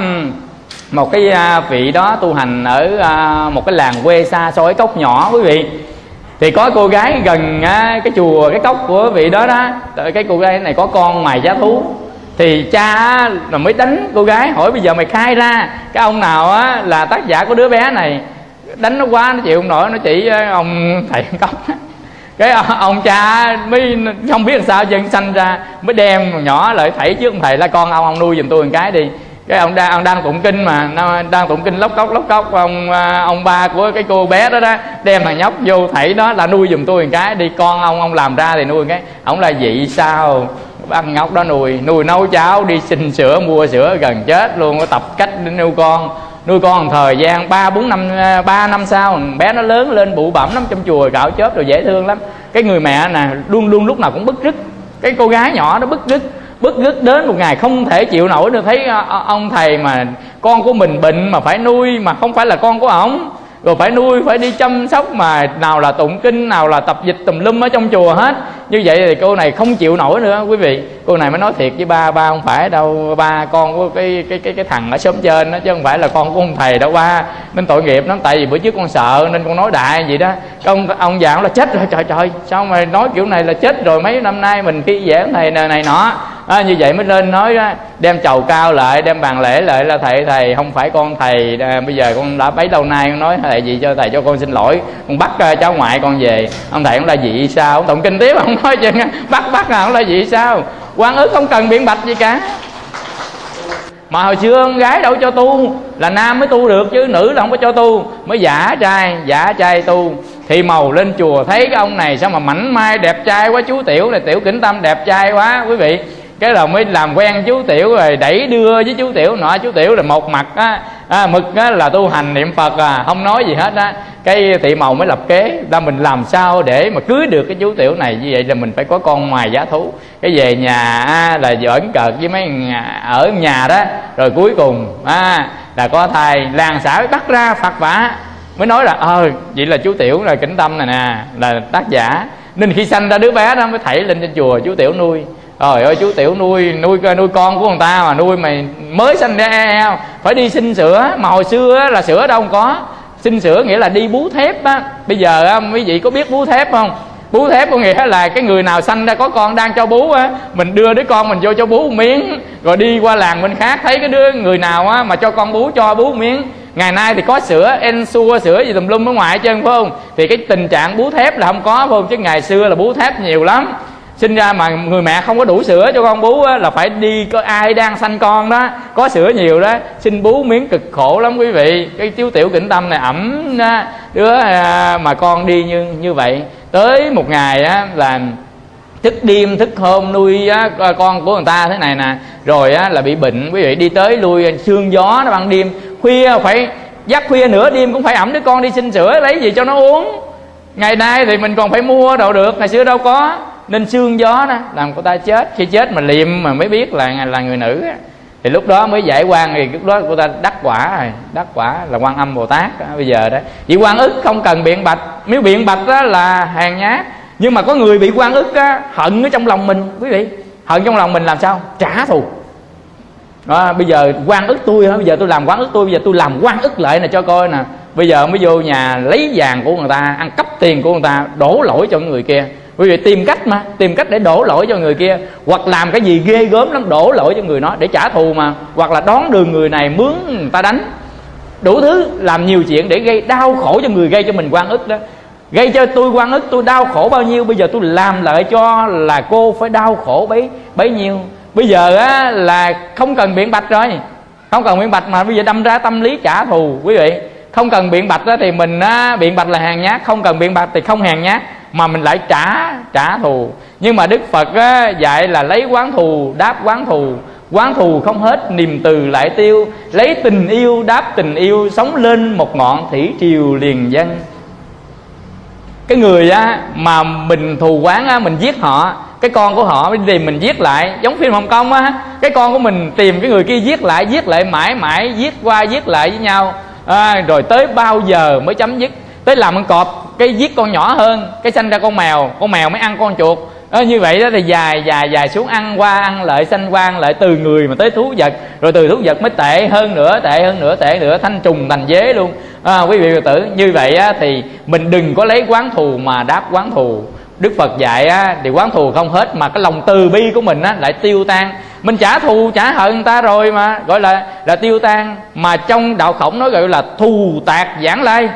một cái vị đó tu hành ở một cái làng quê xa xôi, cái cốc nhỏ quý vị. Thì có cô gái gần cái chùa, cái cốc của vị đó đó, cái cô gái này có con mài giá thú. Thì cha là mới đánh cô gái, hỏi bây giờ mày khai ra cái ông nào á là tác giả của đứa bé này. Đánh nó quá, nó chịu không nổi, nó chỉ ông thầy cốc. Cái ông cha mới không biết làm sao chân sanh ra, mới đem nhỏ lại thảy trước ông thầy là con ông ông nuôi giùm tôi một cái đi. Cái ông đang ông đang tụng kinh mà, đang tụng kinh lóc cốc lóc cốc, ông ông ba của cái cô bé đó đó đem thằng nhóc vô thảy đó là nuôi giùm tôi một cái đi, con ông ông làm ra thì nuôi một cái. Ông là vậy sao? Bắt nhóc đó nuôi nuôi nấu cháo, đi xin sữa mua sữa gần chết luôn, có tập cách để nuôi con. Nuôi con thời gian ba bốn năm, ba năm sau bé nó lớn lên bụ bẩm lắm, trong chùa gạo chớp rồi dễ thương lắm. Cái người mẹ nè luôn luôn lúc nào cũng bứt rứt, cái cô gái nhỏ nó bứt rứt bứt rứt đến một ngày không thể chịu nổi được, thấy ông thầy mà con của mình bệnh mà phải nuôi, mà không phải là con của ổng, rồi phải nuôi, phải đi chăm sóc, mà nào là tụng kinh, nào là tập dịch tùm lum ở trong chùa hết. Như vậy thì cô này không chịu nổi nữa quý vị. Cô này mới nói thiệt với ba, ba không phải đâu, ba con của cái cái cái cái thằng ở xóm trên đó, chứ không phải là con của ông thầy đâu ba. Nên tội nghiệp lắm, tại vì bữa trước con sợ nên con nói đại vậy đó. Ông ông già là chết rồi, trời trời sao mà nói kiểu này, là chết rồi mấy năm nay mình khi dễ thầy này, này nọ. À, như vậy mới lên nói đó, đem chầu cao lại, đem bàn lễ lại là thầy thầy không phải con thầy, à, bây giờ con đã bấy lâu nay con nói thầy gì cho thầy cho con xin lỗi, con bắt uh, cháu ngoại con về. Ông thầy cũng là gì sao, ông tụng kinh tiếp không nói chuyện bắt bắt là không là gì sao. Oan ức không cần biện bạch gì cả. Mà hồi xưa con gái đâu cho tu, là nam mới tu được chứ nữ là không có cho tu, mới giả trai giả trai tu. Thì màu lên chùa thấy cái ông này sao mà mảnh mai đẹp trai quá, chú Tiểu này, Tiểu Kính Tâm đẹp trai quá quý vị. Cái là mới làm quen chú Tiểu rồi đẩy đưa với chú Tiểu nọ. Chú Tiểu là một mặt á, à, mực á, là tu hành niệm Phật à, không nói gì hết á. Cái thị màu mới lập kế là mình làm sao để mà cưới được cái chú Tiểu này. Như vậy là mình phải có con ngoài giá thú. Cái về nhà á, là giỡn cợt với mấy nhà, ở nhà đó. Rồi cuối cùng á, là có thai, làng xã mới bắt ra phạt vả. Mới nói là ờ vậy là chú Tiểu là Kính Tâm này nè, là tác giả. Nên khi sanh ra đứa bé đó mới thảy lên trên chùa chú Tiểu nuôi. Trời ơi chú Tiểu nuôi nuôi nuôi con của người ta mà nuôi mày mới sanh ra eo, phải đi xin sữa. Mà hồi xưa á, là sữa đâu có. Xin sữa nghĩa là đi bú thép á. Bây giờ á, quý vị có biết bú thép không? Bú thép có nghĩa là cái người nào sanh ra có con đang cho bú á, mình đưa đứa con mình vô cho bú một miếng, rồi đi qua làng bên khác thấy cái đứa người nào á mà cho con bú cho bú một miếng. Ngày nay thì có sữa Ensure, sữa gì tùm lum ở ngoài hết trơn phải không? Thì cái tình trạng bú thép là không có phải không? Chứ ngày xưa là bú thép nhiều lắm. Sinh ra mà người mẹ không có đủ sữa cho con bú á, là phải đi có ai đang sanh con đó, có sữa nhiều đó, xin bú miếng cực khổ lắm quý vị. Cái chiếu tiểu kĩnh tâm này ẩm á, đứa à, mà con đi như như vậy. Tới một ngày á là thức đêm thức hôm nuôi á, con của người ta thế này nè, rồi á là bị bệnh quý vị, đi tới lui sương gió nó ban đêm, khuya phải giấc khuya nửa đêm cũng phải ẵm đứa con đi xin sữa lấy gì cho nó uống. Ngày nay thì mình còn phải mua đâu được, ngày xưa đâu có, nên sương gió đó làm cô ta chết. Khi chết mà liệm mà mới biết là là người nữ á, thì lúc đó mới giải oan, thì lúc đó cô ta đắc quả rồi, đắc quả là Quan Âm Bồ Tát đó, bây giờ đó. Vì oan ức không cần biện bạch, nếu biện bạch đó là hèn nhát. Nhưng mà có người bị oan ức á, hận ở trong lòng mình quý vị, hận trong lòng mình làm sao trả thù đó. Bây giờ oan ức tôi hả, bây giờ tôi làm oan ức tôi, bây giờ tôi làm oan ức lại nè cho coi nè. Bây giờ mới vô nhà lấy vàng của người ta, ăn cắp tiền của người ta, đổ lỗi cho người kia. Quý vị tìm cách mà, tìm cách để đổ lỗi cho người kia, hoặc làm cái gì ghê gớm lắm đổ lỗi cho người đó để trả thù mà, hoặc là đón đường người này mướn người ta đánh, đủ thứ làm nhiều chuyện để gây đau khổ cho người gây cho mình oan ức đó. Gây cho tôi oan ức, tôi đau khổ bao nhiêu, bây giờ tôi làm lại cho là cô phải đau khổ bấy bấy nhiêu. Bây giờ á là không cần biện bạch rồi, không cần biện bạch mà bây giờ đâm ra tâm lý trả thù quý vị. Không cần biện bạch đó thì mình á, biện bạch là hèn nhát, không cần biện bạch thì không hèn nhát mà mình lại trả trả thù. Nhưng mà Đức Phật á, dạy là lấy oán thù đáp oán thù, oán thù không hết niềm từ lại tiêu, lấy tình yêu đáp tình yêu, sống lên một ngọn thủy triều liền dân. Cái người á mà mình thù oán á, mình giết họ, cái con của họ mới tìm mình giết lại, giống phim Hồng Kông á, cái con của mình tìm cái người kia giết lại, giết lại mãi mãi, giết qua giết lại với nhau. À, rồi tới bao giờ mới chấm dứt? Tới làm con cọp, cái giết con nhỏ hơn, cái sanh ra con mèo, con mèo mới ăn con chuột. À, như vậy đó thì dài dài dài xuống, ăn qua ăn lại, sanh qua ăn lại, từ người mà tới thú vật, rồi từ thú vật mới tệ hơn nữa, tệ hơn nữa, tệ nữa, thanh trùng thành dế luôn. À, quý vị Phật tử, như vậy á, thì mình đừng có lấy oán thù mà đáp oán thù. Đức Phật dạy á, thì oán thù không hết mà cái lòng từ bi của mình á, lại tiêu tan. Mình trả thù trả hận người ta rồi mà gọi là là tiêu tan. Mà trong đạo Khổng nói gọi là thù tạc giảng lai,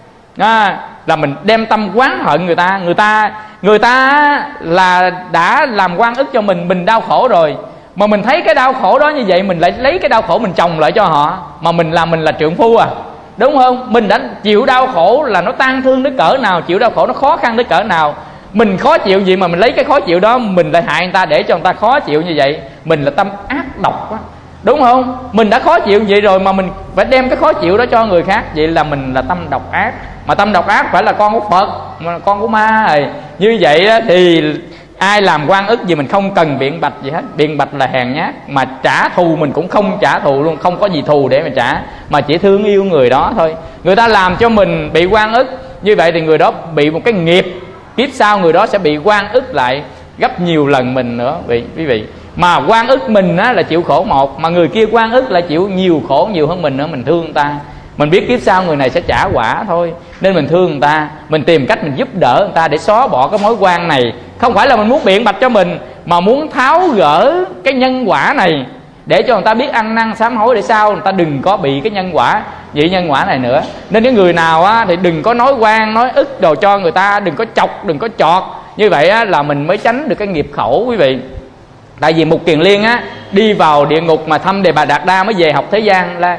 à, là mình đem tâm oán hận người ta. Người ta người ta là đã làm oan ức cho mình, mình đau khổ rồi, mà mình thấy cái đau khổ đó như vậy, mình lại lấy cái đau khổ mình chồng lại cho họ, mà mình làm mình là trượng phu à, đúng không? Mình đã chịu đau khổ là nó tang thương đến cỡ nào, chịu đau khổ nó khó khăn đến cỡ nào, mình khó chịu gì mà mình lấy cái khó chịu đó mình lại hại người ta để cho người ta khó chịu như vậy. Mình là tâm ác độc quá, đúng không? Mình đã khó chịu vậy rồi mà mình phải đem cái khó chịu đó cho người khác, vậy là mình là tâm độc ác. Mà tâm độc ác phải là con của Phật, mà con của ma rồi. Như vậy thì ai làm oan ức gì mình không cần biện bạch gì hết. Biện bạch là hèn nhát, mà trả thù mình cũng không trả thù luôn, không có gì thù để mà trả, mà chỉ thương yêu người đó thôi. Người ta làm cho mình bị oan ức, như vậy thì người đó bị một cái nghiệp, kiếp sau người đó sẽ bị oan ức lại gấp nhiều lần mình nữa quý vị. Mà oan ức mình á, là chịu khổ một, mà người kia oan ức là chịu nhiều khổ nhiều hơn mình nữa. Mình thương người ta, mình biết kiếp sau người này sẽ trả quả thôi, nên mình thương người ta, mình tìm cách mình giúp đỡ người ta để xóa bỏ cái mối quan này. Không phải là mình muốn biện bạch cho mình, mà muốn tháo gỡ cái nhân quả này để cho người ta biết ăn năn sám hối, để sau người ta đừng có bị cái nhân quả vị nhân quả này nữa. Nên cái người nào á, thì đừng có nói oan nói ức đồ cho người ta, đừng có chọc, đừng có chọt. Như vậy á, là mình mới tránh được cái nghiệp khổ quý vị. Tại vì Mục Kiền Liên á, đi vào địa ngục mà thăm Đề Bà Đạt Đa mới về học thế gian là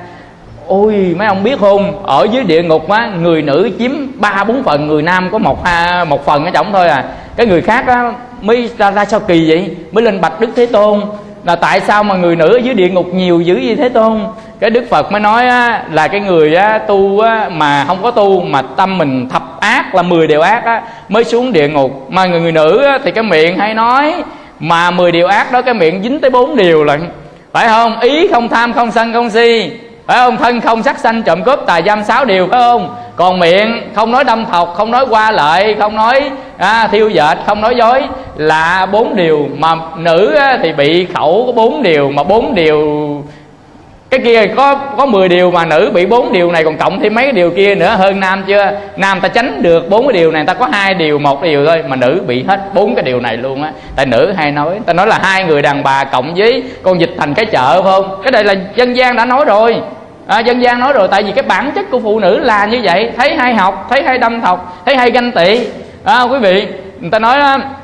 ôi mấy ông biết không, ở dưới địa ngục á, người nữ chiếm ba bốn phần, người nam có một ha, một phần ở trong thôi à. Cái người khác á mới ra, ra sao kỳ vậy, mới lên bạch Đức Thế Tôn là tại sao mà người nữ ở dưới địa ngục nhiều dữ vậy Thế Tôn? Cái Đức Phật mới nói á, là cái người á, tu á, mà không có tu mà tâm mình thập ác là mười điều ác á, mới xuống địa ngục. Mà người, người nữ á, thì cái miệng hay nói, mà mười điều ác đó cái miệng dính tới bốn điều lận, phải không? Ý không tham không sân không si, phải không? Thân không sát sanh trộm cướp tà dâm sáu điều, phải không? Còn miệng không nói đâm thọc, không nói qua lợi, không nói à, thiêu dệt, không nói dối là bốn điều. Mà nữ á, thì bị khẩu có bốn điều, mà bốn điều cái kia có có mười điều, mà nữ bị bốn điều này còn cộng thêm mấy cái điều kia nữa, hơn nam chưa? Nam ta tránh được bốn cái điều này, ta có hai điều một điều thôi, mà nữ bị hết bốn cái điều này luôn á. Tại nữ hay nói, ta nói là hai người đàn bà cộng với con vịt thành cái chợ, phải không? Cái này là dân gian đã nói rồi, à, dân gian nói rồi. Tại vì cái bản chất của phụ nữ là như vậy, thấy hay học, thấy hay đâm thọc, thấy hay ganh tị, à, quý vị. Người ta nói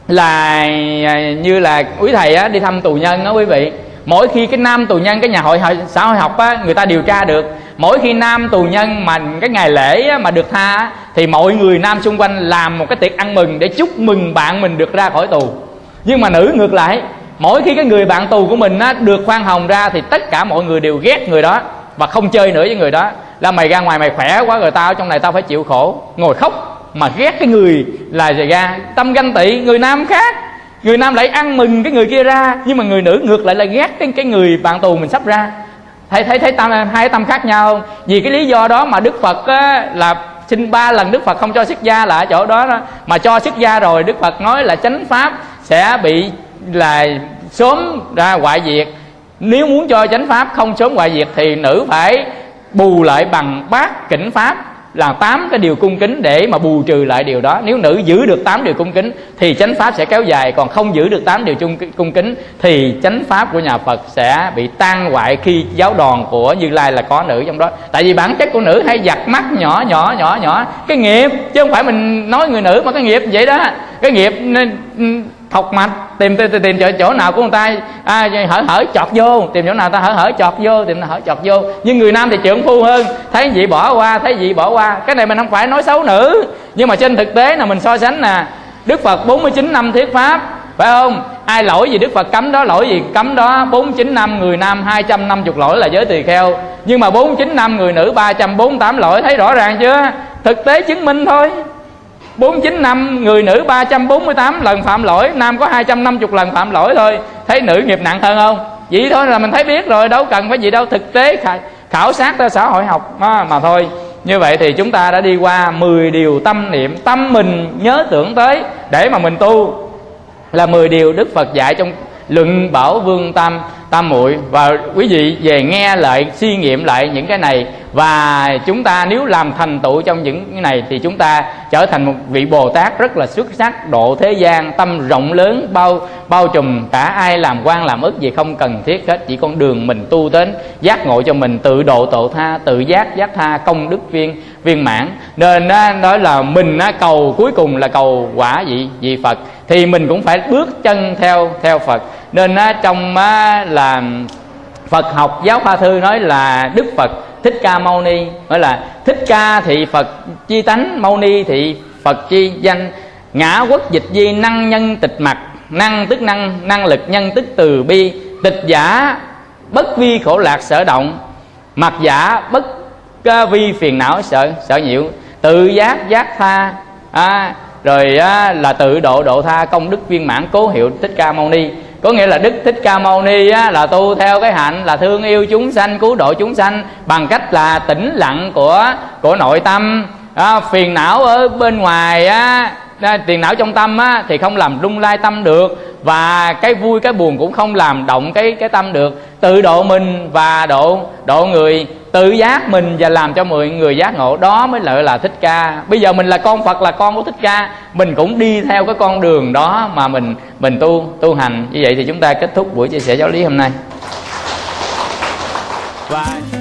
là như là quý thầy á, đi thăm tù nhân đó quý vị. Mỗi khi cái nam tù nhân, cái nhà hội, hội xã hội học á, người ta điều tra được mỗi khi nam tù nhân mà cái ngày lễ á, mà được tha á, thì mọi người nam xung quanh làm một cái tiệc ăn mừng để chúc mừng bạn mình được ra khỏi tù. Nhưng mà nữ ngược lại, mỗi khi cái người bạn tù của mình á, được khoan hồng ra thì tất cả mọi người đều ghét người đó và không chơi nữa với người đó. Là mày ra ngoài mày khỏe quá rồi, tao ở trong này tao phải chịu khổ, ngồi khóc mà ghét cái người là gì ra tâm ganh tị. Người nam khác, người nam lại ăn mừng cái người kia ra, nhưng mà người nữ ngược lại là ghét cái cái người bạn tù mình sắp ra. Thấy thấy thấy tâm, hai cái tâm khác nhau không? Vì cái lý do đó mà Đức Phật á, là xin ba lần Đức Phật không cho xuất gia là ở chỗ đó, đó mà cho xuất gia rồi Đức Phật nói là chánh pháp sẽ bị là sớm ra hoại diệt. Nếu muốn cho chánh pháp không sớm hoại diệt thì nữ phải bù lại bằng bát kỉnh pháp, là tám cái điều cung kính để mà bù trừ lại điều đó. Nếu nữ giữ được tám điều cung kính thì chánh pháp sẽ kéo dài, còn không giữ được tám điều cung kính thì chánh pháp của nhà Phật sẽ bị tan hoại khi giáo đoàn của Như Lai là có nữ trong đó. Tại vì bản chất của nữ hay giặt mắt nhỏ nhỏ nhỏ nhỏ cái nghiệp, chứ không phải mình nói người nữ mà cái nghiệp vậy đó. Cái nghiệp thọc mạch, tìm tìm, tìm chỗ, chỗ nào của người ta à, hở hở chọt vô, tìm chỗ nào ta hở hở chọt vô, tìm hở chọt vô. Nhưng người nam thì trượng phu hơn, thấy gì bỏ qua, thấy gì bỏ qua. Cái này mình không phải nói xấu nữ, nhưng mà trên thực tế là mình so sánh nè. Đức Phật bốn mươi chín năm thuyết pháp, phải không? Ai lỗi gì Đức Phật cấm đó, lỗi gì cấm đó. Bốn mươi chín năm người nam hai trăm năm mươi lỗi là giới tỳ kheo, nhưng mà bốn mươi chín năm người nữ ba trăm bốn mươi tám lỗi. Thấy rõ ràng chưa? Thực tế chứng minh thôi. Bốn mươi chín năm người nữ ba trăm bốn mươi tám lần phạm lỗi, nam có hai trăm năm mươi lần phạm lỗi thôi. Thấy nữ nghiệp nặng hơn không? Vậy thôi là mình thấy biết rồi, đâu cần phải gì đâu. Thực tế khảo, khảo sát theo xã hội học mà, mà thôi. Như vậy thì chúng ta đã đi qua mười điều tâm niệm, tâm mình nhớ tưởng tới để mà mình tu, là mười điều Đức Phật dạy trong Luận Bảo Vương Tam Tam Muội. Và quý vị về nghe lại, suy nghiệm lại những cái này, và chúng ta nếu làm thành tựu trong những cái này thì chúng ta trở thành một vị Bồ Tát rất là xuất sắc, độ thế gian, tâm rộng lớn, bao bao trùm cả ai làm quan làm ức gì không cần thiết hết. Chỉ con đường mình tu đến giác ngộ cho mình, tự độ tổ tha, tự giác giác tha, công đức viên viên mãn. Nên đó là mình cầu cuối cùng là cầu quả vị vị Phật, thì mình cũng phải bước chân theo theo Phật. Nên trong là Phật học giáo Pha Thư nói là Đức Phật Thích Ca Mâu Ni, nói là Thích Ca thị Phật chi tánh, Mâu Ni thị Phật chi danh. Ngã quốc dịch di năng nhân tịch mặt, năng tức năng năng lực, nhân tức từ bi. Tịch giả bất vi khổ lạc sở động, mặc giả bất vi phiền não sợ sợ nhiễu. Tự giác giác tha à, rồi á, là tự độ độ tha, công đức viên mãn, cố hiệu Thích Ca Mâu Ni. Có nghĩa là Đức Thích Ca Mâu Ni á, là tu theo cái hạnh là thương yêu chúng sanh, cứu độ chúng sanh bằng cách là tĩnh lặng của của nội tâm. À, phiền não ở bên ngoài á, phiền não trong tâm á, thì không làm lung lay tâm được, và cái vui cái buồn cũng không làm động cái cái tâm được. Tự độ mình và độ độ người, tự giác mình và làm cho mọi người giác ngộ, đó mới lợi là Thích Ca. Bây giờ mình là con Phật, là con của Thích Ca, mình cũng đi theo cái con đường đó mà mình mình tu tu hành. Như vậy thì chúng ta kết thúc buổi chia sẻ giáo lý hôm nay. Và